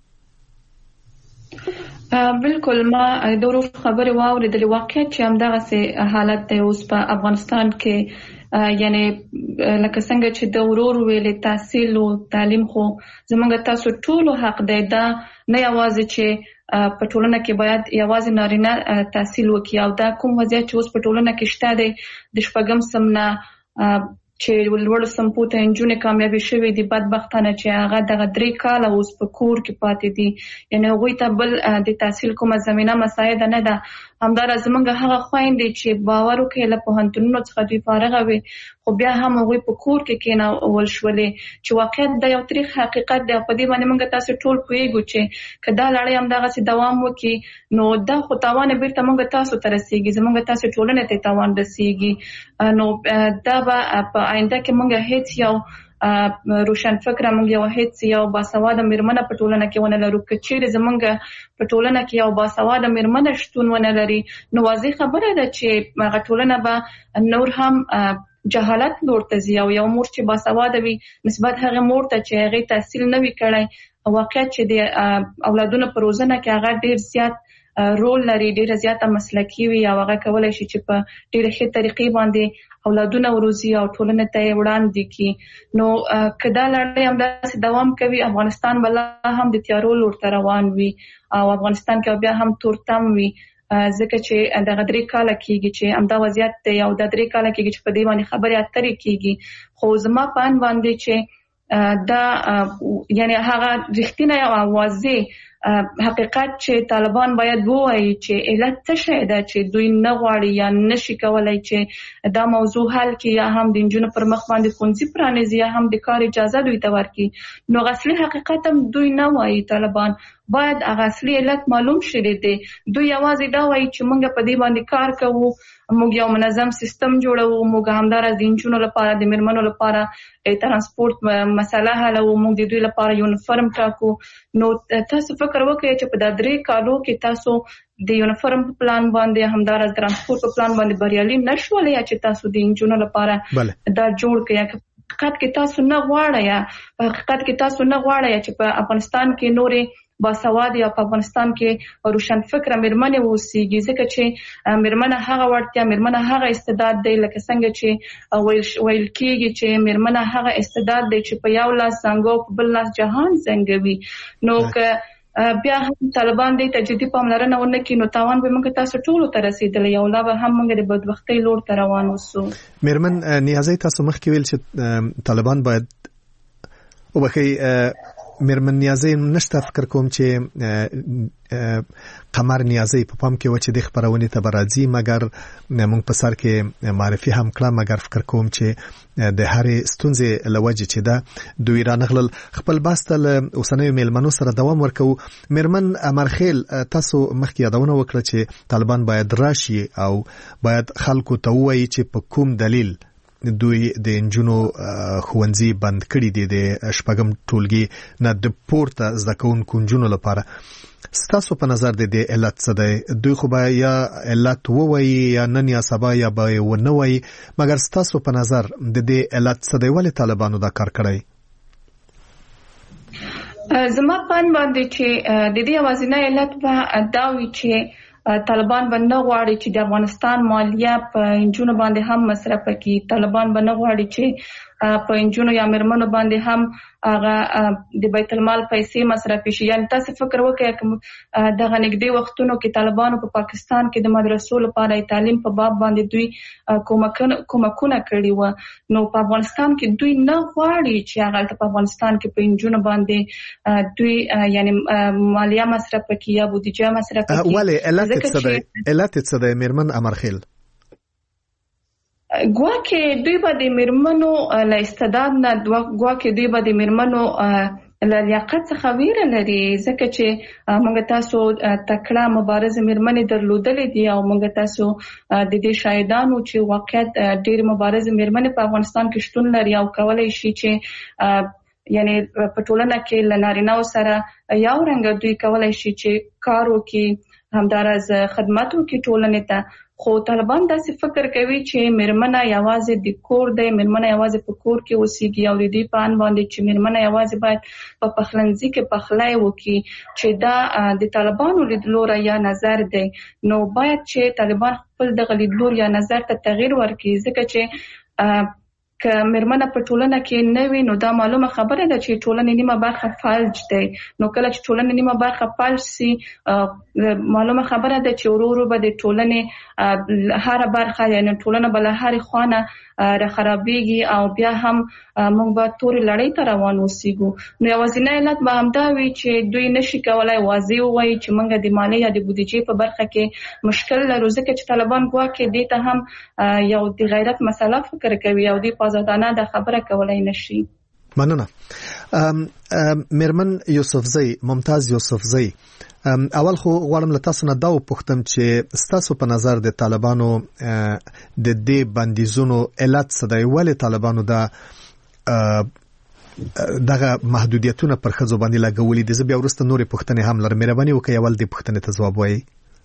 بالکل، ما د ورور خبرې واورېدلې. واقعیت چې همدغسې حالت دی اوس په افغانستان کې، یعنی لکه څنګه چې د ورور ویلې تحصیل او تعلیم خو زموږ تاسو ټولو حق دی. دا نه یوازې چې په ټولنه کې باید یوازې نارینه تحصیل وکړي او دا کوم وضعیت چې اوس په ټولنه کې شته دی د شپږم سم نه چې لوړ سمپو ته نجونې کامیابې شوې دي، بدبختانه چې هغه دغه 3 کاله اوس په کور کې پاتې دي، یعنی هغوی ته بل د تحصیل کومه زمینه مساعده نه ده. همدارا زمونږ هغه خویندې چې باور وکړي له پوهنتونونو څخه دوی فارغه وي خو بیا هم هغوی په کور کې کېنول شولې، چې واقعیت د یو تاریخ حقیقت دی. په دې باندې موږ تاسو ټول پوهېږو چې که دا لړۍ همدغسې دوام وکړي نو دا خو تاوان بیرته موږ تاسو ته رسېږي، زموږ تاسو ټولنې ته تاوان رسېږي. نو دا به په آینده کې موږ هیڅ یو روشن فکر موږ یو هیڅ یو باسواده میرمنه په ټولنه کې ونه لرو. که چیرې زموږ په ټولنه کې یو باسواده میرمنه شتون ونه لري نو واضح خبره ده چې هغه ټولنه به نور هم جهالت لور ته ځي او یو مور چې باسواده وي نسبت هغه مور ته چې هغه تحصیل نه وي کړی، واقعیت چې د اولادونو په روزنه کې هغه ډیر زیات رول لري، ډیره زیاته مسلکي وي او هغه کولای شي چې په ډیره ښه طریقې باندې اولادونه وروزي او ټولنه ته وړاندې کړي. نو کدا لړۍ همداسې دوام کوي افغانستان بل هم د تیارو لور ته روان وي او افغانستان کې بیا هم تورتم وي، ځکه چې دغه 3 کاله کېږي چې همدا وضعیت دی او د 3 کاله کېږي چې په دې باندې خبرې اترې کېږي. خو زما په اند باندې چې دا یعنی هغه رښتینی او واضح حقیقت چې طالبان باید ووایي چې علت څه شی ده چې دوی نه غواړي یا نشي کولای چې دا موضوع حل کړي یا هم د نجونو پر مخ باندې ښوونځي پرانیزي یا هم د کار اجازه دوی ته ورکړي. نو اصلي حقیقت هم دوی نه وایي. طالبان باید هغه اصلي علت معلوم شي دي. دوی یوازې دا وایي چې موږ په دې باندې کار کوو، موږ یو منظم سیستم جوړوو، موږ همدارا د نجونو لپاره د میرمنو لپاره ترانسپورت مسله حلوو، موږ د دوی لپاره یونیفورم ټاکو. نو تاسو فکر وکړئ چې په 3 کالو کې تاسو د یونیفورم په پلان باندې همدارا ترانسپورت په پلان باندې بریالي نشول یا چې تاسو د نجونو لپاره دا جوړ کړئ. حقیقت کې تاسو نه غواړئ چې په افغانستان کې نورې باسواده یا په افغانستان کې روشن فکر میرمنې اوسېږي، ځکه چې میرمنه هغه وړتیا، میرمنه هغه استعداد دی لکه څنګه چې ویل کېږي چې میرمنه هغه استعداد دی چې په یو لاس زنګو په بل لاس جهان زنګوي. نو که بیا هم طالبان دې تجدید پاملرنه ونه کړي نو تاوان به موږ تاسو ټول ته رسیدلی او لا به هم موږ د بدبختۍ لور ته روان وسو. میرمن نیازی، تاسو مخکې ویل چې طالبان باید وبخي مېرمن نیازی نشته فکر کوم چې قمر نیازی په پام کې و چې د خبرونې ته راځي مګر موږ په سر کې معرفي هم کړه مګر فکر کوم چې د هرې ستونزې لوجه چې دا دوی رانغلل خپل باستل اوسنیو میلمنو سره دوام ورکو. مېرمن امرخیل تاسو مخکې یادونه وکړه چې طالبان باید راشي او باید خلکو ته ووایي چې په کوم دلیل دوی د انجونو خوندزي بند کړي دي د شپږم ټولګي نه د پورته زده کوونکو انجونو لپاره. ستاسو په نظر د دې علت څه دی؟ دوی خو به یا علت ووایي یا نن یا سبا یا به ونه وایي مګر ستاسو په نظر د دې علت څه دی؟ ولې طالبانو دا کار کړی؟ زما په باندې چې د دې اوازینه علت به دا وي چې طالبان باندې غواړي چې د افغانستان مالیه په انجونو باندې هم مصرف کړي. طالبان باندې غواړي چې په انجونو یا مېرمنو باندې هم هغه د بیت المال پیسې مصرف شي. یعنی تاسو فکر وکړئ کوم دغه نږدې وختونو کې طالبانو په پاکستان کې د مدرسو لپاره تعلیم په باب باندې دوی کومکونه کړي و، نو په افغانستان کې دوی نه غواړي چې هغه په افغانستان کې په انجونو باندې دوی یعنی مالیه مصرف کړي یا بودیجه مصرف کړي. ولې علت څه دی مېرمن امرخیل؟ ګواکې دوی به د مېرمنو له استعداد نه ګواکې دوی به د مېرمنو له لیاقت څخه ویره لري ځکه چې موږ تاسو تکړه مبارزه مېرمنې درلودلې دي او موږ تاسو د دې شاهدانو چې واقعیت ډېر مبارزه مېرمنې په افغانستان کې شتون لري او کولای شي چې یعنی په ټولنه کې له نارینه‌و سره یو رنګ دوی کولای شي چې کار وکړي همدارز خدمت وکړي ټولنې ته. خو طالبان داسې فکر کوي چې مېرمنه یوازې د کور دی، مېرمنه یوازې په کور کې اوسېږي او د دې په ان باندې چې مېرمنه یوازې باید په پخلنځي کې پخلی وکړي چې دا د طالبانو لیدلوری یا نظر دی. نو باید چې طالبان خپل دغه لیدلور یا نظر ته تغییر ورکړي ځکه چې که مېرمنه په ټولنه کې نه وي نو دا معلومه خبره ده چې ټولنې نیمه برخه فلج دی. نو کله چې ټولنې نیمه برخه فلج سي معلومه خبره ده چې ورو ورو به د ټولنې هر برخه یعنی ټولنه بل هر خوانه را خرابېږي او بیا هم موږ به تورې لړۍ ته روان اوسېږو. نو یوازینی علت به همدا وي چې دوی نشي کولای واضح ووایي چې موږ د مالیې یا د بودیجې په برخه کې مشکل لرو ځکه چې طالبان ګواکې دې ته هم یو د غیرت مسله فکر کوي او دې په ازادانه دا خبره کولای نشي. مننه. مېرمن یوسفزۍ، ممتاز یوسفزۍ، اول خو غواړم له تاسو نه دا وپوښتم چې ستاسو په نظر د طالبانو د دې بندیزونو علت څه دی؟ ولې طالبانو دغه محدودیتونه پر ښځو باندې لګولي دي؟ زه بیا وروسته نورې پوښتنې هم لرم، مهرباني وکړئ اول دې پوښتنې ته ځواب وایي.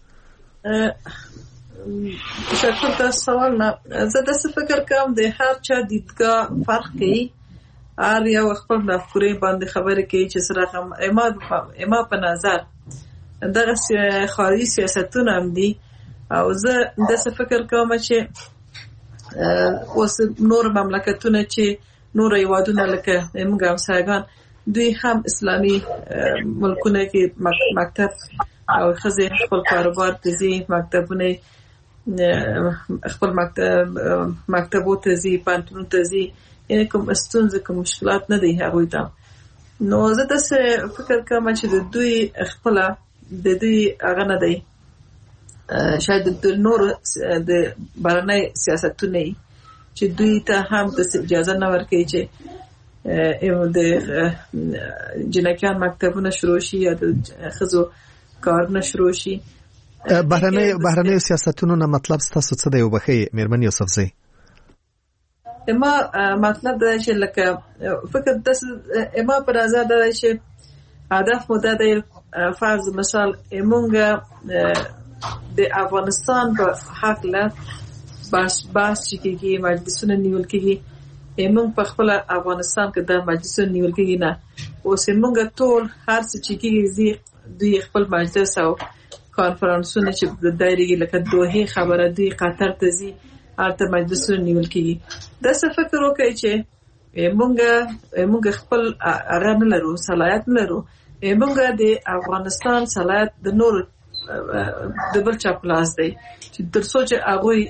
شکر تاسو سوال نه. زه داسې فکر کوم د هر چا دیدګاه فرق کوي، هر یو خپل مفکورې باندې خبرې کوي چې سره اما په نظر دغه خارجي سیاستونه هم دي او زه داسې فکر کوم چې اوس نور مملکتونه چې نور هیوادونه لکه موږ همسایګان دوی هم اسلامي ملکونه کې مکتب او ښځې خپل کاروبار ته ځي، مکتبونه خپل مکتبو ته ځي، پوهنتونونو ته ځي، یعنې کوم ستونزې کوم مشکلات نه دی هغوی ته. نو زه داسې فکر کوم چې د دوی خپله د دوی هغه نه دی، شاید د نور د بهرنۍ سیاستونه چې دوی ته هم د اجازه نه ورکوي چې د جنکیان مکتبونه شروع شي یا د ښځو کارونه شروع شي. بهرنۍ سیاستونو نه مطلب ستاسو څه دی وبخښئ مېرمن یوسفزۍ؟ ما مطلب دا چې لکه فکر داسې ما په نظر دا چې هدف مو دا دی فرض مثال موږ د افغانستان په حق له بحث چې کېږي، مجلسونه نیول کېږي، موږ په خپل افغانستان کې د مجلسونه نیول کېږي نه، اوس موږ ټول هر څه چې کېږي دوی خپل مجلس او کانفرنسونه چې دایریږي لکه دوحې خبره دوی قطر ته ځي هلته مجلسونه نیول کېږي. داسې فکر وکړئ چې موږ خپل هغه نه لرو، صلاحیت نه لرو، موږ د افغانستان صلاحیت د نور د بل چا په لاس دی چې تر څو چې هغوی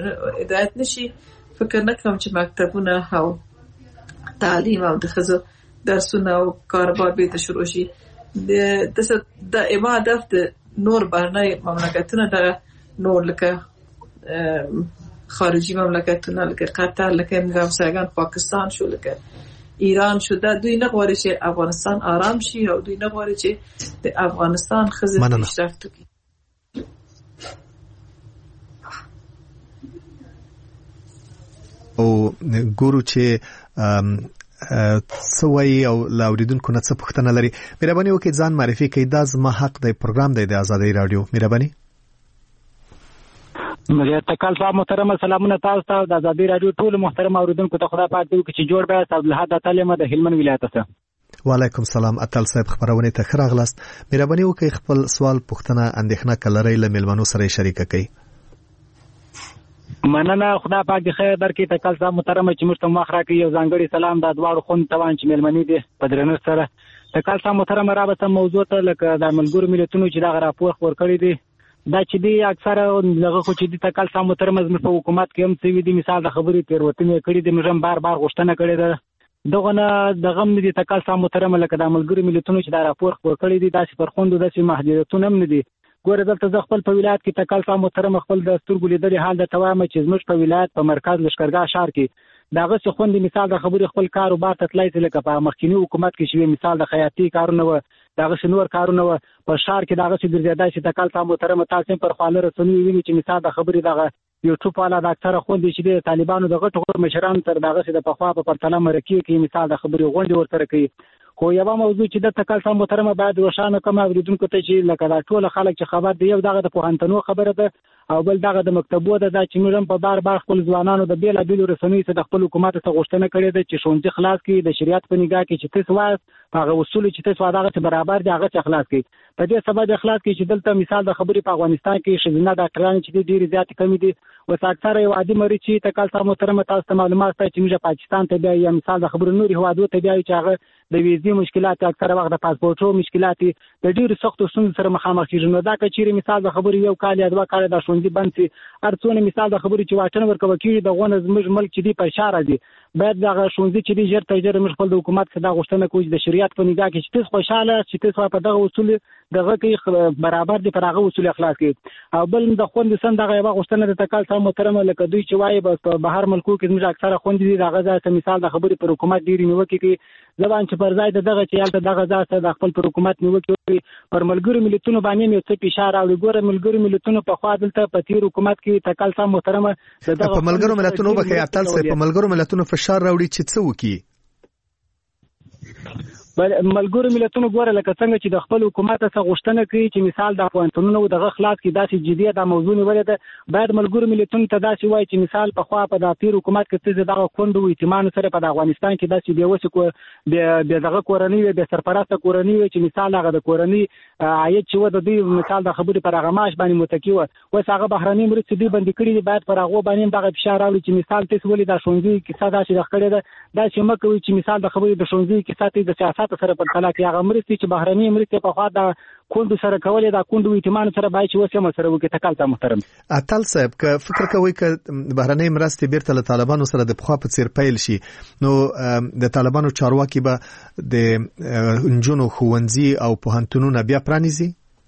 هدایت نشي فکر نه کوم چې مکتبونه او تعلیم او د ښځو درسونه او کاروبار به شروع شي د هدف د نور بهرنی مملکتونه د نور لکه خارجي مملکتونه لکه قطر لکه افغانستان پاکستان شو لکه ایران شو دا دوی نه غواړي چې افغانستان آرام شي او دوی نه غواړي چې د افغانستان ښځې پیشرفت وکړي. او ګورو چې سوي او لاوریدونکو نه څه پوښتنه لري. مهرباني وکړئ ځان معرفي کړئ. دا زما حق دی پروګرام دی د آزادۍ رادیو. مهرباني. مجید تکل صاحب محترم سلامونه تاسو ته د آزادۍ رادیو ټول محترم اوریدونکو ته خدا پاک دې چې جوړ به عبدالحد تعلیم د هلمند ولایت څخه. وعلیکم سلام. اتل صاحب خبرونه ته خراغلاست. مهرباني وکړئ خپل سوال پوښتنه اندېښنه کلري له ملمنو سره شریک کړئ. مننه خدا پاک دې خیر درکې تکل صاحب محترم چې موږ ته مخ راکړي یو ځانګړي سلام د دواړو خون توان چې ملمنې دي په درنښت سره. تکل صاحب محترم رابطه موضوع ته لکه د ملګرو ملتونو چې دا راپور ورکړی دی دا چې دی اکثره دغه خو چې د تکل صاحب محترم زموږ په حکومت کې هم څه وی دي مثال د خبرې تیروتنې کړې دي موږ بار غوښتنه کړې ده دغه نه دغه هم دي تکل صاحب محترم لکه د ملګرو ملتونو چې دا راپور ورکړی دی داسې پر خوندو داسې محدودیتونه هم نه دي. ګوره دلته ز خپل په ولایت کې تکل صاحب محترم خپل د سترګو لیدلې حال د توامه چې زموږ په ولایت په مرکز لشکرګاه ښار کې داغه څه خوندې مثال د خبرې خپل کاروبار ته تلای لکه په مخکینی حکومت کې شوی مثال د خیاطي کارونه و داغه شنور کارونه و په ښار کې داغه چې ګرځیدای چې تکل صاحب محترم تاسو پر خاله رسنۍ ویني چې مثال د خبرې دغه یوټیوب والا د اکثره خوندې چې د طالبانو د غټو مشرانو تر داغه چې د پخوا په پرتله مرکې کې مثال د خبرې غونډې ورسره کوي. خو یو موضوع چې د تکل صاحب محترم باید روښانه کوم اوریدونکو ته چې لکه دا ټول خلک چې خبر دی یو دغه د پوهنتونو خبره ده او بل دغه د مکتبو ده چې موږ هم په بار خپل ځوانانو د بیل بیل رسنۍ څخه د خپل حکومت ته غوښتنه کړې ده چې ښوونځي خلاص کړي د شریعت په نگاه کې چې تاسو وایي هغه اصول چې تاسو دغه برابر دي هغه خلاص کړي. په دې سبب د اخلاص کې چې دلته مثال د خبرې په افغانستان کې شذنا ډاکټران چې ډېری زیات کمی دي او اکثره یو عادي مریض چې تکل صاحب محترم تاسو ته معلومات ته چې موږ پاکستان ته بیا یا مثال د خبرې نوري هوادو ته بیا چې هغه د ویزې مشکلات اکثره وخت د پاسپورټو مشکلات د ډېر سختو ستونزو سره مخامخ کیږي. نو دا کچېری مثال د خبرې یو کال یا دوه کال د ښوونځي بند سي ارڅونه مثال د خبرې چې واټن ورکوي کیږي د غونه زموږ ملک چې دی په اشاره دي باید دغه ښوونځي چې دی ژر تر ژره موږ خپل د حکومت څخه غوښتنه کوو د شریعت په نگاه کې چې تاسو خوشاله چې تاسو په دغه اصول دغه کې برابر دي پر هغه اصول اخلاص کې او بل د خوند سند دغه یو غوښتنه د تکل صاحب محترم لکه دوی چې وایي په بهر ملکو کې موږ اکثره خوند دي دغه ځای مثال د خبرې پر حکومت ډیری نیوکې کې ځوان چې پر ځای دغه چې یالته دغه ځای د خپل پر حکومت نیوکې پر ملګرو ملتونو باندې یو څه اشاره او ګوره ملګرو ملتونو په خوا دلته په تیر حکومت کې تکل صاحب محترم دغه په ملګرو ملتونو به خیاطل سره په ملګرو ملتونو فشار راوړي چې څه وکړي. ملګرو ملتونو ګوره لکه څنګه چې د خپل حکومت څخه غوښتنه کوي چې مثال د پوهنتونونو دغه خلاص کې داسې جديه د موضوع نیولې ده باید ملګرو ملتونو ته داسې وایي چې مثال په خوا په د تیر حکومت کې څه دغه کوندو ایتمان سره په افغانستان کې داسې به وسه کو به دغه کورنۍ به سرپرسته کورنۍ چې مثال هغه د کورنۍ عاید چې و د دې مثال د خبرې پر هغه معاش باندې متکی و اوس هغه بهرنۍ مرستې دې باندې کړي باید پر هغه باندې دغه فشار راوړي چې مثال تاسو ولې د ښوونځي کې ساده شي د خړې ده داسې مکوي چې مثال د خبرې د ښوونځي کې ساتي د سیاست سره په تلا کې هغه مرستې چې بهرنۍ مرستې په خوا د کوندو سره کولې دا کوندو ایتمان سره باید چې وسه مسره وکړي تکل ته محترم. اتل صاحب که فکر کوي ک بهرنۍ مرستې بیرته له طالبانو سره د پخوا په څیر پیل شي نو د طالبانو چارواکي به د انجونو ښوونځي او پوهنتونونو بیا پرانیزي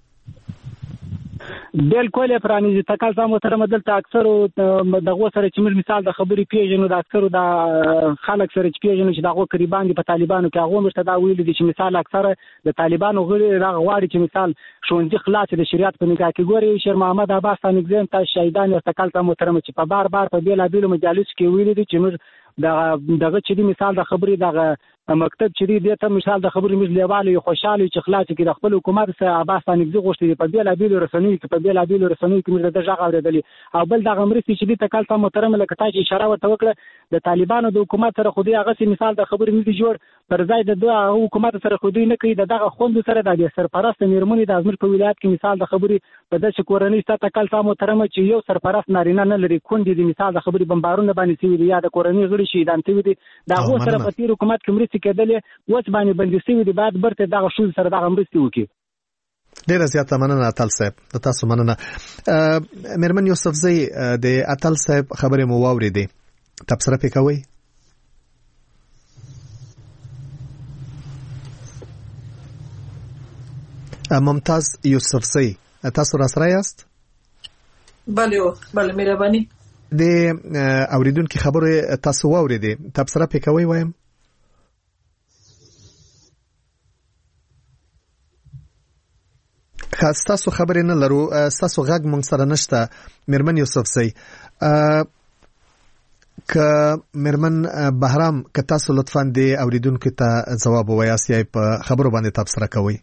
بالکل پرانیزي تکل صاحب محترم دلته اکثر دغه سره چې موږ مثال د خبرې پیژنو د اکثر د خلک سره چې پیژنو چې دغه قریبان دي په طالبانو کې هغه مشته دا ویل دي چې مثال اکثر د طالبانو غړي دغه غواړي چې مثال ښوونځي خلاص د شریعت په نگاه کې ګوري شیر محمد عباس تنګزم ته شهیدان او تکل صاحب محترم چې په بار په بیل بیل مجالس کې ویل دي چې موږ دغه چې دی مثال د خبرې دغه مکتب چې دی ته مثال د خبرې موږ لیواله خوشاله چې خلاص کې د خپل حکومت سره عباس تنګزي غوښتي په بیل بیل رسنۍ کې موږ د ځای اوریدلی او بل دغه مرستې چې دی تکل صاحب محترم لکه تاسو اشاره ورته وکړه د طالبانو د حکومت سره خو دی هغه مثال د خبرې نه دی جوړ پر ځای د حکومت سره خو دی نه کوي دغه خوند سره د سرپرست میرمنې د ازمر په ولایت کې مثال د خبرې په داسې کورنۍ ست تکل صاحب محترم چې یو سرپرست نارینه نه لري کندې د مثال د خبرې بمبارونه باندې سوي دي یا د کورنۍ غړي شي دانته دي دا غو سره په تیر حکومت کې مرستې کېدلې اوس باندې بندي سوي دي بعد برته دغه شو سره دغه مرستې وکړي. ډیر زیاته مننه اتل صاحب تاسو مننه. مېرمن یوسفزۍ د اتل صاحب خبرې مو واورېدې تبصره پکوي. ممتاز یوسفزی تاسو را سره یاست؟ بله مهرباني. د اوریدونکو خبره تاسو واوریدې، تبصره پکې کوي وایم. تاسو خبرې نه لرو، تاسو غږ مونږ سره نشته. میرمن یوسفزی که میرمن بهرام که تاسو لطفاً د اوریدونکو ته جواب ووایاست یا په خبرو باندې تبصره کوي.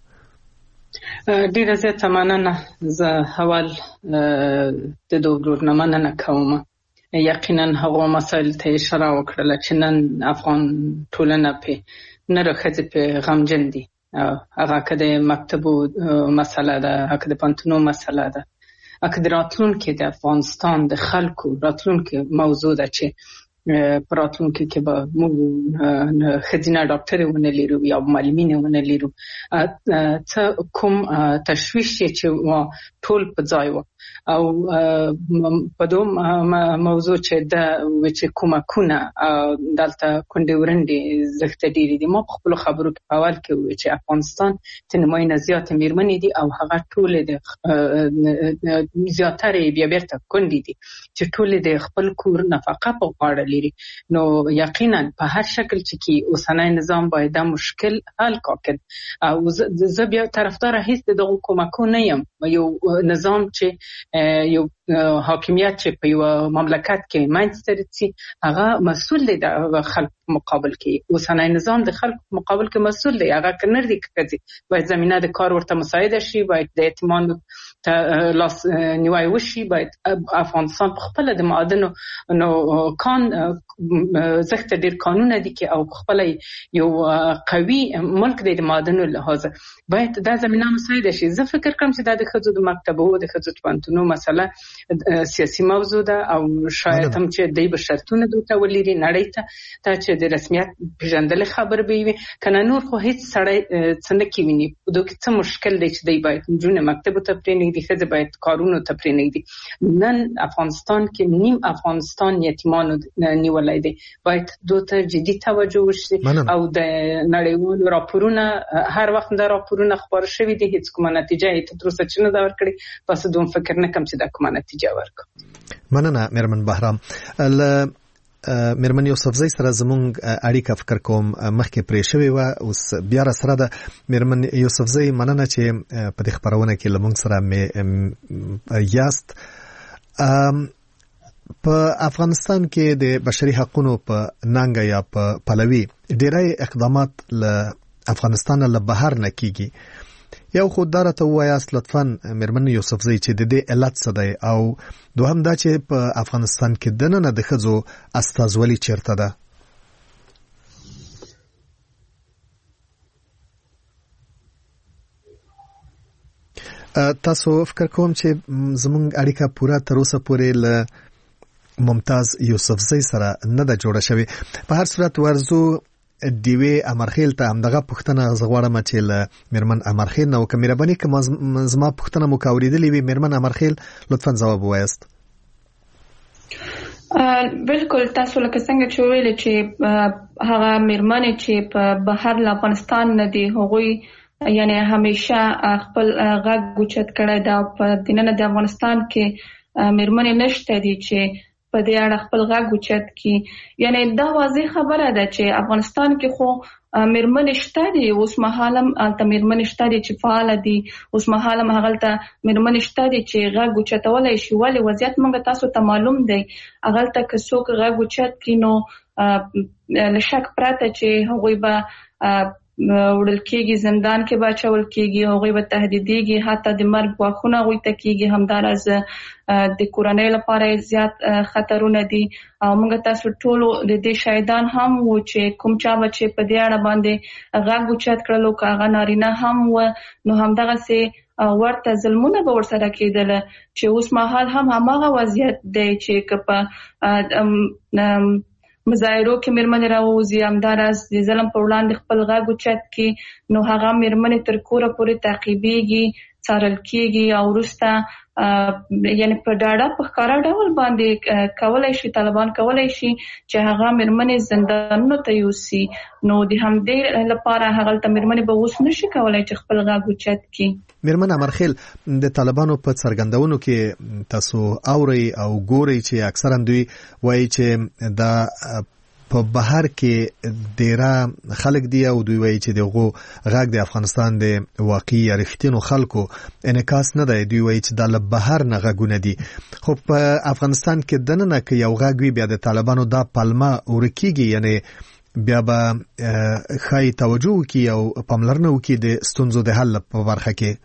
ډیره زیاته مننه. زه اول د دوه مننه کوم. یقینا هغه مسایل ته اشاره وکړه چې نن افغان ټولنه په نرخه په غمجن دي. هغه کده مکتبو مسله ده، هغه د پانتونو مسله ده، هغه د راتلونکي د افغانستان د خلکو راتلونکي موضوع ده چې پراتلونکي کې به موږ خزینه ډاکټر ونه لرو یا معلمین ونه لرو. څه کوم تشویش چې ټول په ځای و او په دوم موضوع چې د چې کومه دلته کونډې ورندې زخته ډېری دي. ما په خپل خبرو کې په اول کې وی چې افغانستان تنماینه زیات میرمنې دي او هغه ټول د زیاتره بیا بیرته کونډې دي چې ټول د خپل کور نفقه په غاړه لري. نو یقینا په هر شکل چې کی اوسنۍ نظام باید د مشکل حل کړي او زه بیا طرفدار هیڅ دغه کومکو نه یم. یو نظام چې یو حاکمیت چې په یو مملکت کې منځته راځي هغه مسؤل دی د خلک مقابل کې. اوسنۍ نظام د خلک مقابل کې مسؤل دی، هغه کنر دی کوي. باید زمينه د کار ورته مساعده شي، باید د اعتماد ته لاس نیوای وشي، باید افغانستان په خپل د معادنو نو کان زخت ډیر قانون دي کې او خپل یو قوي ملک د معادنو لحاظ باید د زمينه مساعده شي. زه فکر کوم چې د خځو د مکتبو د خځو پانتونو مسله سیاسي موضوع ده او شاید هم چې د بشرتونه دوته ولري نړۍ ته چې د رسمیت پیژندل خبر به وي کنه نور خو هیڅ سړی څنګه کیویني دوی څه مشکل دی چې دی باید جون مکتب ته پرې نه دي خځه باید کارونه ته پرې نه دي. نن افغانستان کې نیم افغانستان یتیمانو نیولای دی، باید دوته جدي توجه وشي او د نړیوالو راپورونه هر وخت د راپورونه خبر شوی دي هیڅ کومه نتیجه یې تر اوسه چې نه دا ورکړي. پس دوم فکر نه کوم چې دا کومه نتیجه ورکړي. مننه میرمن بهرام. میرمن یوسفزی سره زمونږ اړیکه فکر کوم مخکې پرې شوې و، اوس بیا را سره ده. میرمن یوسفزی مننه چې په دې خبرونه کې لمونږ سره یاست. په افغانستان کې د بشري حقوقو په ننګ یا په پلوي ډېری اقدامات له افغانستان له بهر نه کیږي. یو خو درته وایاست لطفاً میرمن یوسفزی چې د دې علت څه دی او دوهم دا چې په افغانستان کې د نن د ښځو استازولي چیرته ده؟ تاسو فکر کوم چې زمونږ اړیکه پوره تر اوسه پورې له ممتاز یوسفزی سره نه ده جوړه شوې. په هر صورت ورزو دیوی امرخیل ته همدغه پښتنه زغواړم چې له میرمن امرخیل نو که مهرباني کوم زما پښتنه مو کاوریدلې وي میرمن امرخیل لطفا ځواب وایاست. بالکل تاسو لکه څنګه چې ویل چې هغه میرمن چې په بهر له افغانستان نه دي هغوی یعنی همیشه خپل غږ اوچت کړی دا په دننه د افغانستان کې میرمن نشته دي چې په دې اړه خپل غږ اوچت کړي. یعنی دا واضح خبره ده چې افغانستان کې خو میرمن شته دي، اوس مهالم البته میرمن شته دي چې فعال دي، اوس مهالم هغلته میرمن شته دي چې غږ اوچتولای شي. ولې وضعیت موږ تاسو ته معلوم دی، هغلته که څوک غږ اوچت کړي نو لشک پراته چې هغوی به وړل کېږي، زندان کې به اچول کېږي، هغوی به تهدیدېږي، حتی د مرګ ګواښونه هغوی ته کېږي. همداراز د کورنۍ لپاره زیات خطرونه دي او موږ تاسو ټولو د دې شاهدان هم وو چې کوم چا به چې په دې اړه باندې غږ اوچت کړلو که هغه نارینه هم و نو همدغسې ورته ظلمونه به ورسره کېدل چې اوس مهال هم هماغه وضعیت دی چې که په مظاهرو کې میرمنې راووځي، همداراز د ظلم پر وړاندې خپل غږ اوچت کړي نو هغه میرمنې تر کوره پورې تعقیبېږي، څارل کېږي او وروسته یعنی په ډاډه په ښکارا ډول باندې کولای شي طالبان کولای شي چې هغه مرمنې زندانونو ته یوسي، نو د همدې لپاره هغه ته مرمنې به اوس نشي کولای چې خپل غږ اوچت کړي. میرمن امرخیل، د طالبانو په څرګندونو کې تاسو اوري او ګوري چې اکثرا دوی وایي چې دا په بهر کې ډیره خلک دی او دوی وایي چې دغه غږ د افغانستان د واقعي رښتینو خلکو انعکاس نه دی. دوی وایي چې د بهر نه غږونه دي، خو په افغانستان کې دننه کې یو غږ وي بیا د طالبانو دا پلمه ورکیږي، یعنی بیا به خای توجه کی او پاملرنه وکي د ستونزو د حل په برخه کې.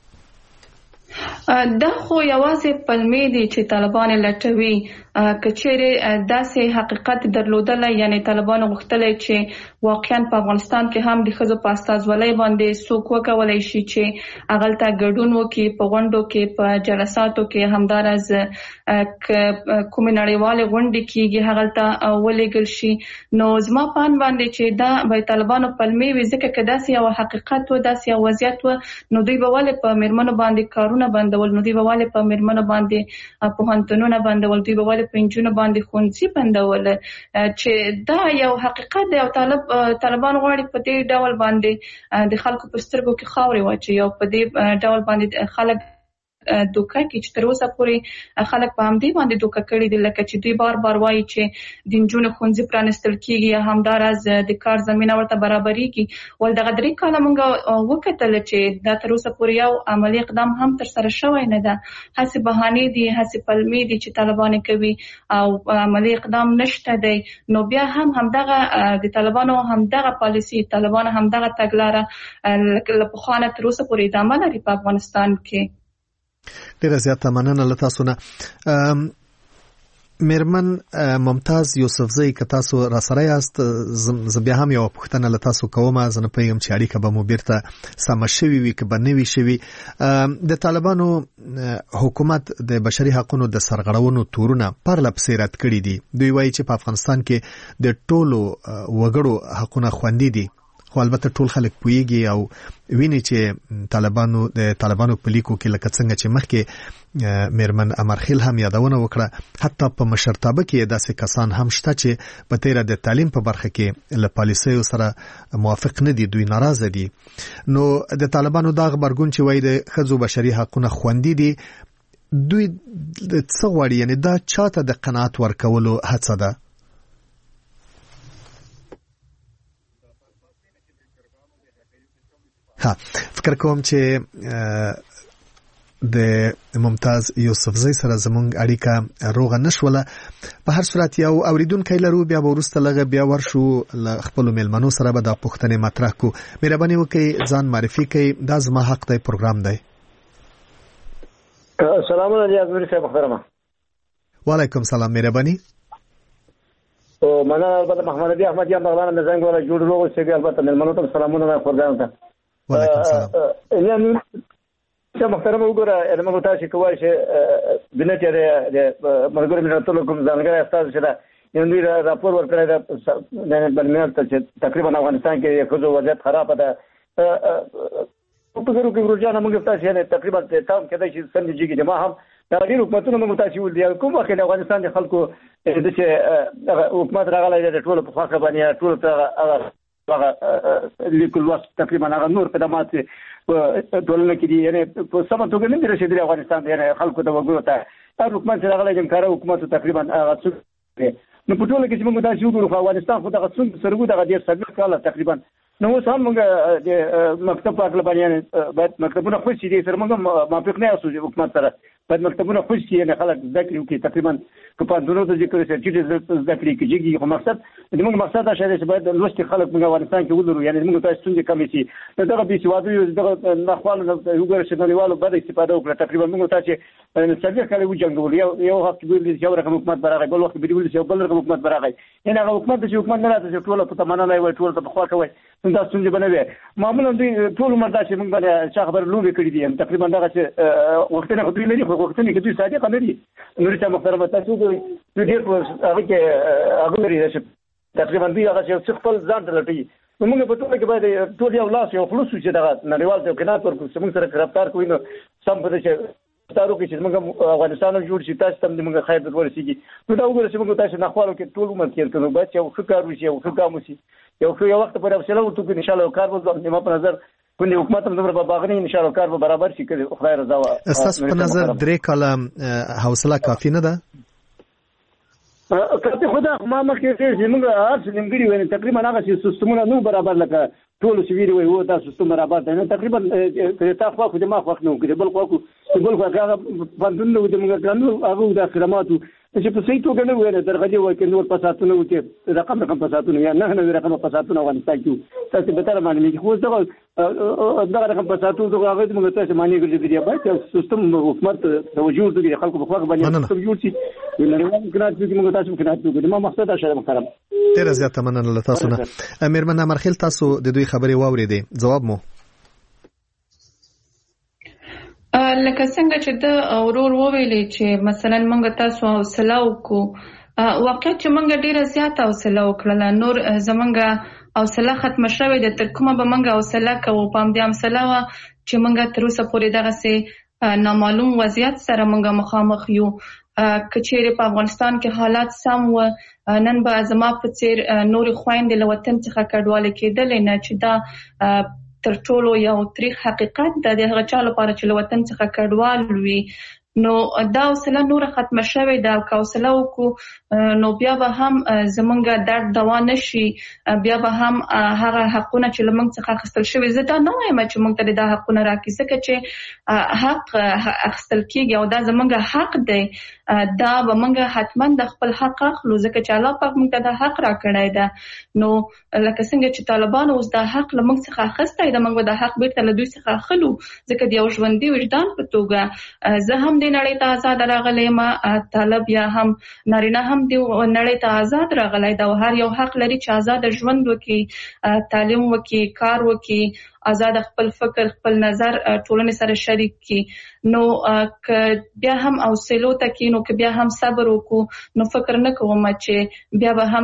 دا خو یوازې پلمې دي چې طالبان لټوي. کچېره داسې حقیقت درلودلای، یعنی طالبان غوښتلای چې واقعا په افغانستان کې هم د ښځو په استازولۍ باندې څوک وکولای شي چې اغلته ګډون وکړي په غونډو کې، په جلساتو کې، همدارز کومې نړیوالې غونډې کېږي هغلته ولېږل شي. نو زما په اند باندې چې دا به طالبانو پلمې وي، ځکه که داسې یو حقیقت و، داسې یو وضعیت و، نو دوی به ولې په میرمنو باندې کارونه بندول، نو دوی به ولې په میرمنو باندې پوهنتونونه بندول، دوی به ولې په نجونو باندې ښوونځي بندول. چې دا یو حقیقت دی او طالبان غواړي په دې ډول باندې د خلکو په سترګو کې خاورې واچوي او په دې ډول باندې خلک دوکه کې چې تر اوسه پورې خلک په همدې باندې دوکه کړي دي، لکه چې دوی بار بار وایي چې د نجونو ښوونځي پرانیستل کېږي یا همدارز د کار زمینه ورته برابرېږي. ول دغه 3 کاله موږ وکتل چې دا تر اوسه پورې یو عملی اقدام هم تر سره شوی نه ده. هسې بهانې دي، هسې پلمې دي چې طالبان کوي او عملی اقدام نشته دی. نو بیا هم همدغه د طالبانو همدغه پالیسي، طالبان همدغه تګلاره له پخوانه تر اوسه پورې ادامه لري په افغانستان کې. ډیره زیاته مننه له تاسو نه. میرمن ممتاز یوسفزۍ، که تاسو را سره یاست، زه بیا هم یو پوښتنه له تاسو کوم. زه نه پوهیږم چې اړیکه به مو بیرته سمه شوې وي که به نه وي شوې. د طالبانو حکومت د بشري حقونو د سرغړونو تورونه پرله پسې رد کړي دي. دوی وایي چې په افغانستان کې د ټولو وګړو حقونه خوندي دي، خو البته ټول خلک پوهیږي او ویني چې طالبانو په لیکو کې لکه څنګه چې مخکې میرمن امرخیل هم یادونه وکړه، حتی په مشرتابه کې داسې کسان هم شته چې په تیره د تعلیم په برخه کې له پالیسیو سره موافق نه دي، دوی ناراضه دي. نو د طالبانو دا غبرګون چې وایي د ښځو بشري حقونه خوندي دي، دوی څه غواړي؟ یعنی دا چاته د قناعت ورکولو هڅه ده؟ فکر کوم چې د ممتاز یوسفزۍ سره زمونږ اړیکه روغه نشوله. په هر صورت یو اوریدونکی لرو، بیا به وروسته لږه بیا ورشو له خپلو میلمنو سره به دا پوښتنې مطرح کړو. مهرباني وکړئ ځان معرفي کړئ، دا زما حق دی، پروګرام دی. السلام علیکم ازمیر صاحب محترمه. وعلیکم سلام، مهرباني. او مننه البته محمد علی احمد یم بغلان نه زنګ ولا جوړ روغ سیګ البته میلمنو ته سلامونه پروګرام ته. وعلیکم سلام. یعنی چې محترم وګوره موږ تاسو کوی چې د نتیجې د مرګور ملتونو کوم ځانګړی استاد چې دا یوه راپور ورکړی دا د بلمیر ته چې تقریبا افغانستان کې یو څه وضعیت خراب ده. په ګورو کې ورجانه موږ تاسو نه تقریبا تام کېدای شي سندجیږي ما هم دا ډیر حکومتونه موږ تاسو ول کوم وخت د افغانستان د خلکو د چې حکومت راغلی د ټولو په خاطر باندې ټول ته لیکل واس تقریبا هغه نور خدمات ټولنه کې دي، یعنی په سمه توګه نه رسیدلي افغانستان یعنی خلکو ته وګورو ته حکومت راغلی چې کار حکومت تقریبا هغه څه نو په ټوله کې چې موږ تاسو وګورو افغانستان خو دغه څنګه سرګو دغه ډیر سګل کاله تقریبا نو اوس هم موږ د مکتب په اړه باندې باید مکتبونه خوشي دي سره موږ موافق نه اوسو حکومت سره باید مکتبونه خوشي نه خلک ذکر وکړي تقریبا په پاندونو ته ذکر شي چې ذکر کیږي خو مقصد موږ مقصد دا شی چې باید لوستي خلک موږ افغانستان کې ولرو، یعنی موږ تاسو څنګه کمی شي دغه به سوادو یو دغه نخوال وګور شي نړیوالو بد استفاده وکړه تقریبا موږ تاسو څنګه کله وجنګول یو حق ویل چې یو رقم حکومت برابر بل وخت به ویل چې بل رقم حکومت برابر یعنی هغه حکومت چې حکومت نه راځي ټول په تمنا نه وي ټول په خوا کوي دا څنګه بنوي معمولا دوی ټول مردا چې موږ باندې څه خبر لوبي کړی دي تقریبا دا چې وختونه خو دوی نه دي خو وختونه کې دوی صادق نه دي نور چې محترم تاسو دوی ډېر هغه کې هغه لري چې تقریبا دوی هغه چې خپل ځان ته لټي موږ په ټول کې باید ټول یو لاس یو خلوص چې دا نړیوال ته کنات ورکو چې موږ سره رفتار کوي نو سم په چې تاسو کې چې موږ افغانستان جوړ شي تاسو ته موږ خیر در ورسیږي نو دا وګورئ چې موږ تاسو نه خپل کې ټول عمر کې کوو بچ یو ښه کار وشي یو ښه کار وشي یو وخت پر حوصله وکړو ان شاء الله کار به ما په نظر کوم حکومت هم زموږ په باغنی ان شاء الله کار به برابر شي کړي خدای رضا وا تاسو په نظر 3 کاله حوصله کافي نه ده کته خدا ما مخکې چې موږ هر څه نیمګړي ویني تقریبا هغه سیستمونه نو برابر لکه ټول سویری وي وو دا سیستم برابر دی تقریبا ته خو خو ما خو نو کې بل خو هغه باندې نو د موږ قانون هغه د خدماتو چې په صحیح توګه نه ویني درغه وي کې نور پساتونه وي رقم پساتونه یا نه رقم پساتونه افغانستان کې تاسو به تر باندې خو دا رقم پساتونه هغه موږ ته معنی ګرځي دی باید سیستم حکومت توجه کوي خلکو په خواږه باندې جوړ شي ولرمه کنات چې موږ تاسو کنات کوو ما مقصد اشاره محترم ډیر زیات مننه له تاسو نه میرمن امرخیل تاسو د دوی خبرې واوریدې جواب مو لکه څنګه چې د اورور وویلې چې مثلا موږ تاسو حوصله وکړو واقعا چې موږ ډیره زیاته حوصله وکړه نور زمونږ حوصله ختم شوې ده تر کومه به موږ حوصله کوو پام دې حوصله وا چې موږ تر اوسه پورې دغه سي نامعلوم وضعیت سره موږ مخامخ یو کچېره په افغانستان کې حالات سم و نن به زما په څیر نور خويندې له وطن څخه کډواله کېدل نه چې دا تر ټولو یو تاریخ حقیقت د هغه چا لپاره چې له وطن څخه کډوال وي نو دا حوصله نور ختم شوې ده او حوصله وکړو نو بیا به هم زمونږ درد دوا نشي بیا به هم هغه حقونه چې لمنځ څخه اخیستل شوی زه دا نه وایم چې موږ ته د حقونه راکړي ځکه چې حق اخیستل کیږي او دا زمونږ حق دی دا به موږ حتما د خپل حق اخلو ځکه چې الله پاک موږ ته د حق راکړی ده نو لکه څنګه چې طالبان اوس د حق لمنځ څخه اخیستی ده موږ د حق بیرته له دوی څخه اخلو ځکه د یو ژوندي وجدان په توګه زه هم د نړۍ ته آزاد راغلی ما طالب یا هم نارینه هم د نړۍ ته آزاد راغلی دا هر یو حق لري چې آزاد ژوند وکړي تعلیم وکړي کار وکړي آزاد خپل فکر خپل نظر ټولنې سره شریک کی نو ک بیا هم حوصله تکي نو ک بیا هم صبر وکړو نو فکر نه کوم چې بیا به هم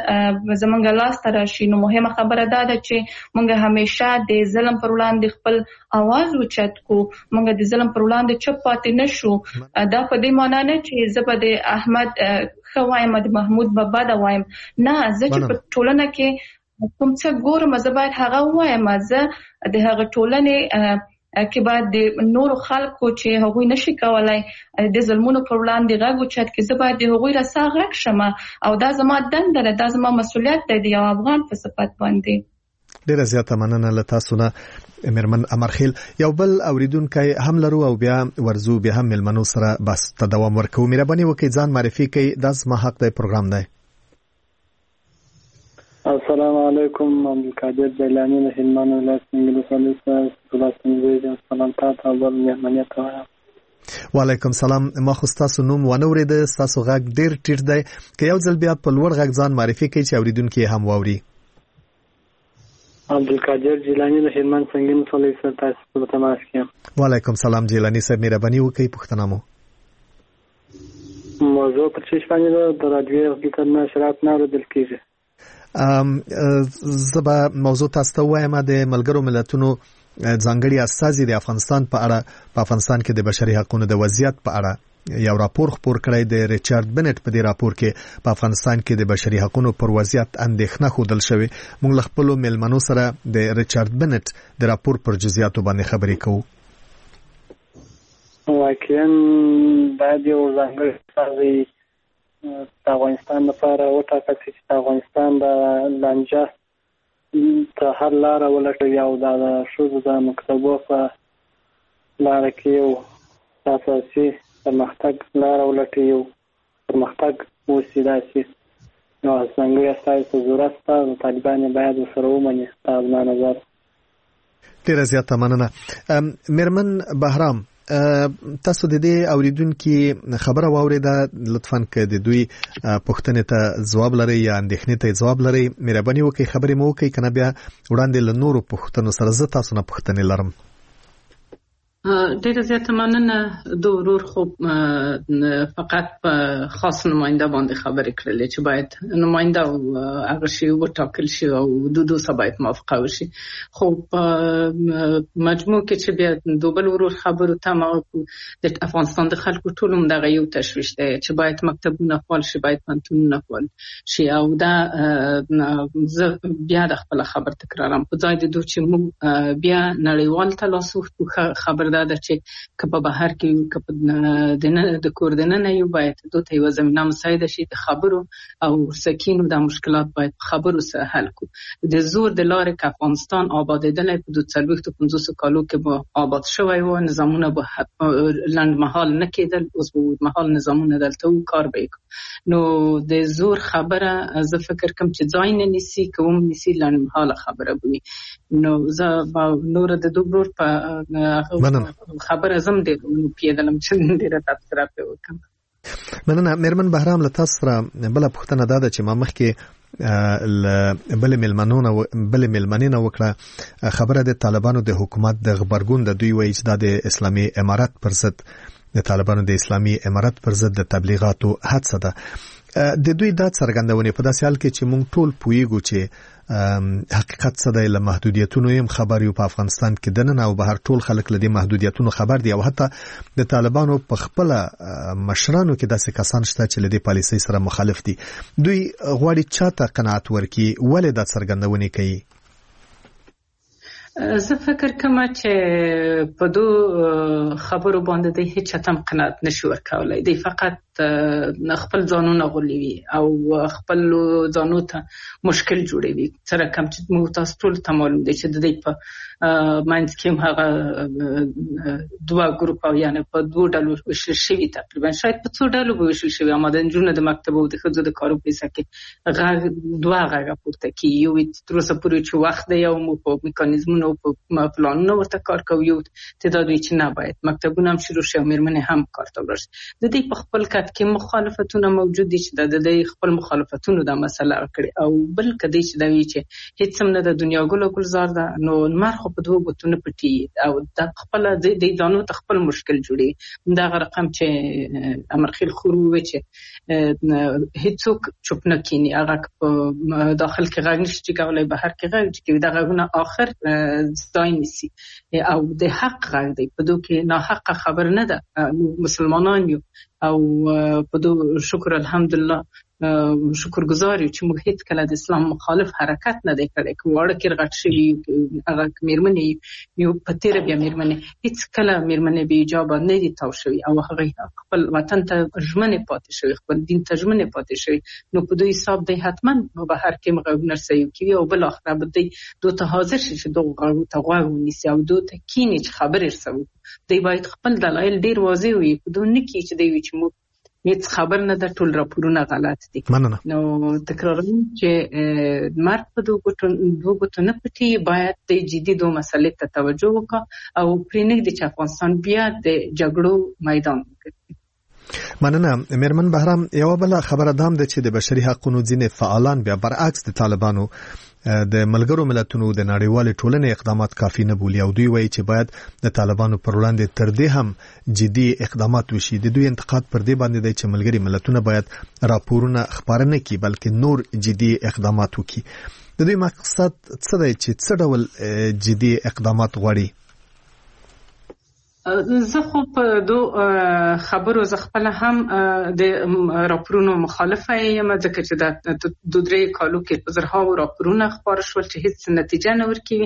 څه زمونږ لاس تر شي نو مهمه خبره ده چې مونږ همیشه د ظلم پر وړاندې خپل आवाज اوچت کو مونږ د ظلم پر وړاندې چپ پاتې نشو دا په دې معنی نه چې زه به د احمد خوایم د محمود بابا دا وایم نه زه چې په ټولنه کې کوم څه ګورم زه باید هغه وایم زه د هغه ټولنې کې باید د نور خلکو چې هغوی نشي کولای د ظلمونو پر وړاندې غږ اوچت کړي زه باید د هغوی رسا غږ شم او دا زما دنده ده دا زما مسؤلیت دی د یو افغان په صفت باندې ډیره زیاته مننه له تاسو نه میرمن امرخیل یو بل اوریدونکي هم لرو او بیا ورزو بیا هم ملمنو سره بس تداوم ورکو مهرباني وکړئ ځان معرفي کړئ دا زما حق دی پروګرام دی السلام علیکم عبدالقادر جیلانی له هلمند ولایت انګلیس ولایت سلام تاسو ته مهرباني کوم وعلیکم سلام ما خو تاسو نوم ونه اورید تاسو غږ ډیر ټیټ دی که یو ځل بیا په لوړ غږ ځان معرفي کړئ چې اوریدونکي هم واوري عبدالقادر جیلانی له هلمند سنگین ولایت تاسو ته تماس کوم وعلیکم سلام جیلانی صاحب مهرباني وکړئ پوښتنه مو موضوع پر څه باندې د رادیو حقیقت نشرات نه ورته کیږي زبا موضوع تاسو ته وایم د ملګرو ملتونو ځانګړي استازي د افغانستان په اړه په افغانستان کې د بشري حقوقو د وضعیت په اړه یو راپور خپور کړی د ریچارډ بنټ په دې راپور کې په افغانستان کې د بشري حقوقو پر وضعیت اندېښنه خوندل شوی موږ خپل ملمنو سره د ریچارډ بنټ د راپور پر جزئیاتو باندې خبرې کوو واقعا دا د ځانګړي استازي د افغانستان لپاره وټاکل شي چې افغانستان د لانجه ته حل لاره ولټوي او د ښځو د مکتبو په لاره کې یو اساسي پرمختګ لاره ولټوي او پرمختګ وشي داسې نو ځانګړي استازي ته ضرورت شته طالبان باید ورسره ومني دا زما نظر ډېره زیاته مننه میرمن بهرام تاسو د دې اوریدونکو خبره واوریده لطفاً که د دوی پوښتنې ته ځواب لري یا اندېښنې ته ځواب لري مهرباني وکړئ خبرې مو وکړئ کنه بیا وړاندې له نورو پوښتنو سره زه تاسو نه پوښتنې لرم ډېر زیاته مننه د ورور خو فقط په خاص نماینده باندې خبرې کړلې چې باید نماینده هغه شی وټاکل شي او دوه سره باید موافقه وشي خو په مجموع کې چې بیا دوبل ورور خبرو ته ما د افغانستان د خلکو ټول هم دغه یو تشویش دی چې باید مکتبونه فعال شي باید پوهنتونونه فعال شي او دا زه بیا د خپل خبر تکرارم په ځای د دوی چې موږ بیا نړیوال تلاسو خبر دا چې کله بهر کې د کور دننه یو باید دوی ته یو زمينه مساعده شي د خبرو او سکینو د مشکلات باید خبرو سره حل کو د زور د لارې کې افغانستان آبادیدل په 250 کالو کې به آباد شوی و نظامونه به لنډ محال نه کېدل اوس به محال نظامونه دلته کار وکړي نو د زور خبره زه فکر کوم چې ځای نه نیسي کوم نیسي لنډ محال خبره وي نو زه نور د دوبرور په خبره زم دې پیدلم چې ډیره تاسو په وکم مننه مېرمن بهرام له تاسو سره بل پوښتنه ده چې ما مخکې بل ملمنونه وکړه خبره د طالبانو د حکومت د غبرګون د دوی وایي چې د اسلامي امارات پر ضد د طالبانو د اسلامي امارات پر ضد د تبلیغاتو هڅه ده د دوی د څرګندونې په داسې حال کې چې موږ ټول پوهیږو چې حقیقت څه دی له محدودیتونو هم خبر یو په افغانستان کې دننه او بهر ټول خلک له دې محدودیتونو خبر دي او حتی د طالبانو په خپل مشرانو کې داسې کسان شته چې له دې پالیسۍ سره مخالف دي دوی غواړي چاته قناعت ورکړي ولې دا څرګندونې کوي زه فکر کوم چې په دو خبرو باندې د هیڅ چاته قناعت نشي ورکولای دی فقط خپل ځانونه غولوي او خپل ځانو ته مشکل جوړوي سره کوم چې موږ تاسو ټول ته معلوم دي چې د دې په ماینډ کې هغه دوه ګروپ او یعنی په دوه ډلو وشل شوی تقریبا شاید په څو ډلو وشل شوی اما د جنونو د مکتب او د خځو د کارو پیسې کې دوه غاغه پورته کی یو تر اوسه پورې چې وخت دی او مو په میکانیزمونو په پلانونو ورته کار کوي یو تعداد چې نه باید مکتبونه هم شروع شي او مېرمنې هم کار ته ورشي د دې په خپل کټ کې مخالفتونه موجود دي چې د خپل مخالفتونو د مسله کړي او بل کدي چې دا وی چې هیڅ هم نه د دنیا ګل ګلزار ده نو مرخ په دوه بوتونه پټي او د خپل د ځانو خپل مشکل جوړي دا رقم چې امرخیل خورو چې هیڅوک چوپ نه کینی هغه په داخل کې غږ نشي کولای بهر کې غږ چې دا غږونه اخر ځای نسی او د حق غږ دی په دوه کې نه حق خبر نه ده مسلمانان یو او په دوه شکر الحمدلله شکر گزار یو چې موږ هیڅ کله د اسلام مخالف حرکت نه دی کړی کوړه کې غټ شي هغه مېرمنې یو پتیره بیا مېرمنې هیڅ کله مېرمنې به اجازه نه دي تاو شوی او هغه خپل وطن ته ژمنه پاتې شوی خپل دین ته ژمنه پاتې شوی نو په دوی حساب دی حتما به هر کې مغو نرسي کوي او بل اخر به دی دوته حاضر شي چې دوه ته غواړي نسی او دوته کینی چې خبرې رسو دی باید خپل دلایل ډیر واضح وي په دوه کې چې دی چې مو هیڅ خبر نه ده ټول راپورونه غلط دي نو تکراروم چې مرګ په دوه ګوتو نه پټي باید د جدي دوه مسلې ته توجه وکړي او پرېنګ د افغانستان بیا د جګړو میدان وګرځي مننه مېرمن بهرام یو بل خبره دام ده چې د بشري حقوقو ځینې فعالان بیا برعکس د طالبانو د ملګرو ملتونو د نړیوالې ټولنې اقدامات کافي نه بولي او دوی وایي چې باید د طالبانو پر وړاندې تر دې هم جدي اقدامات وشي د دوی انتقاد پر دې باندې دی چې ملګري ملتونه باید راپورونه خبره نه کړي بلکې نور جدي اقدامات وکړي د دوی مقصد څه دی چې څه ډول جدي اقدامات غواړي زه خو په دو خبرو ز خپل هم د راپورونو مخالفه یم ځکه چې د درې کالو کې په زرها راپورونه خبر شول چې هیڅ نتیجه نه ورکوي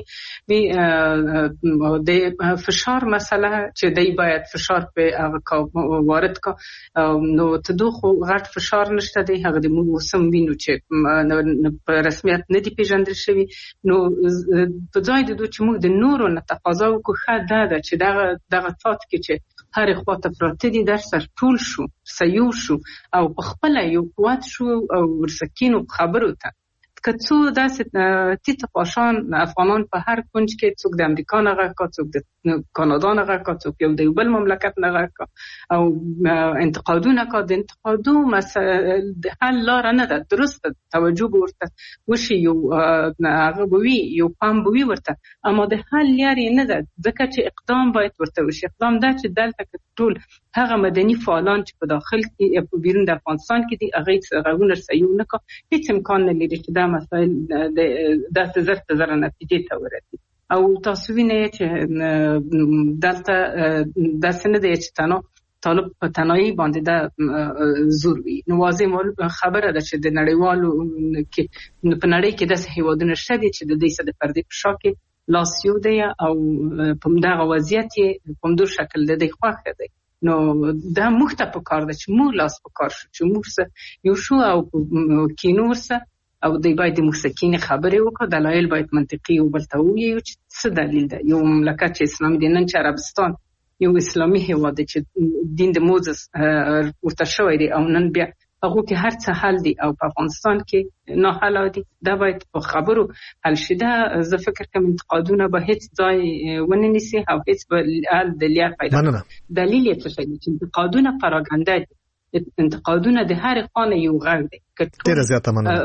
د فشار مسله چې دی باید فشار په هغه وارد کا نو ته دوه غټ فشار نشته دی هغه د موږ سم وینو چې په رسمیت نه دی پیژندل شوی نو په ځای د دوه چې موږ د نورو نه تقاضا وکړو خاطر دا چې دا فات کې چې هر خواته پراته دي در سر ټول شو سيو شو او په خپل یو قوت شو او ورسکینو خبرو ته کڅو داسې تیت پاشان افغانان په هر کنج کې څوک د امریکا نه غاکا څوک د کانادا نه غاکا څوک یو د بل مملکت نه غاکا او انتقادونه کا د انتقادو د حل لار نه ده درست توجه ورته وشي یو هغه بوي یو پام بوي ورته اما د حل لاري نه ده ځکه چې اقدام باید ورته وشي اقدام دا چې دلته ټول هغه مدني فعالان چې په داخل کې په بیرون د افغانستان کې دي هغه څنګه سيو نه کا هیڅ امکان نه لري چې دا مسائل د زر نتیجې ته ورسي او تاسو وینئ چې دلته د سند د اجتماع طالب په تنهایی باندې د زور وی نو واضح خبره ده چې د نړیوالو کې په نړۍ کې د هیوادونو شته چې د دې سره پردي په شاکه لاسیو دی او په دغه وضعیت په دوه شکل د خوخه دی نو دا موږ ته په کار ده چې موږ لاس په کار شو چې موږ سره یو شو او کینور سره او د باید موسیقي خبرې وکړو دلایل باید منطقي او بل ته وایو چې څه دلیل ده یو مملکت چې اسلامي دی نن چې عربستان یو اسلامي هیواد چې دین د موزس ورته شوی دی او نن بیا هغه کې هر څه حل دي او په افغانستان کې نه حل دي دا باید په خبرو حل شي دا زه فکر کوم انتقادونه به هیڅ ځای ونه نیسي او هیڅ به د لیا پیدا دلیل یې څه دی چې انتقادونه پراګاندا دي انتقادونه د هر خانه یو غږ دی ډیر زیاته مننه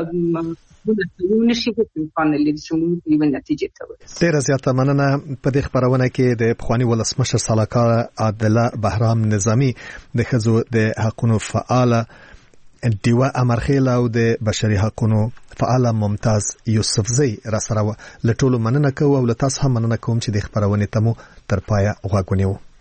ډیر زیاته مننه په دې خبرونه کې د پخوانی ولسمشر سلاکار عادله بهرام نظامی د خزو د حقوقو فعال دیوا امرخیل او د بشري حقوقو فعال ممتاز یوسفزی را سره لټولو مننه کوم او تاسو هم مننه کوم چې د خبرونه تمو تر پایه غوښنیو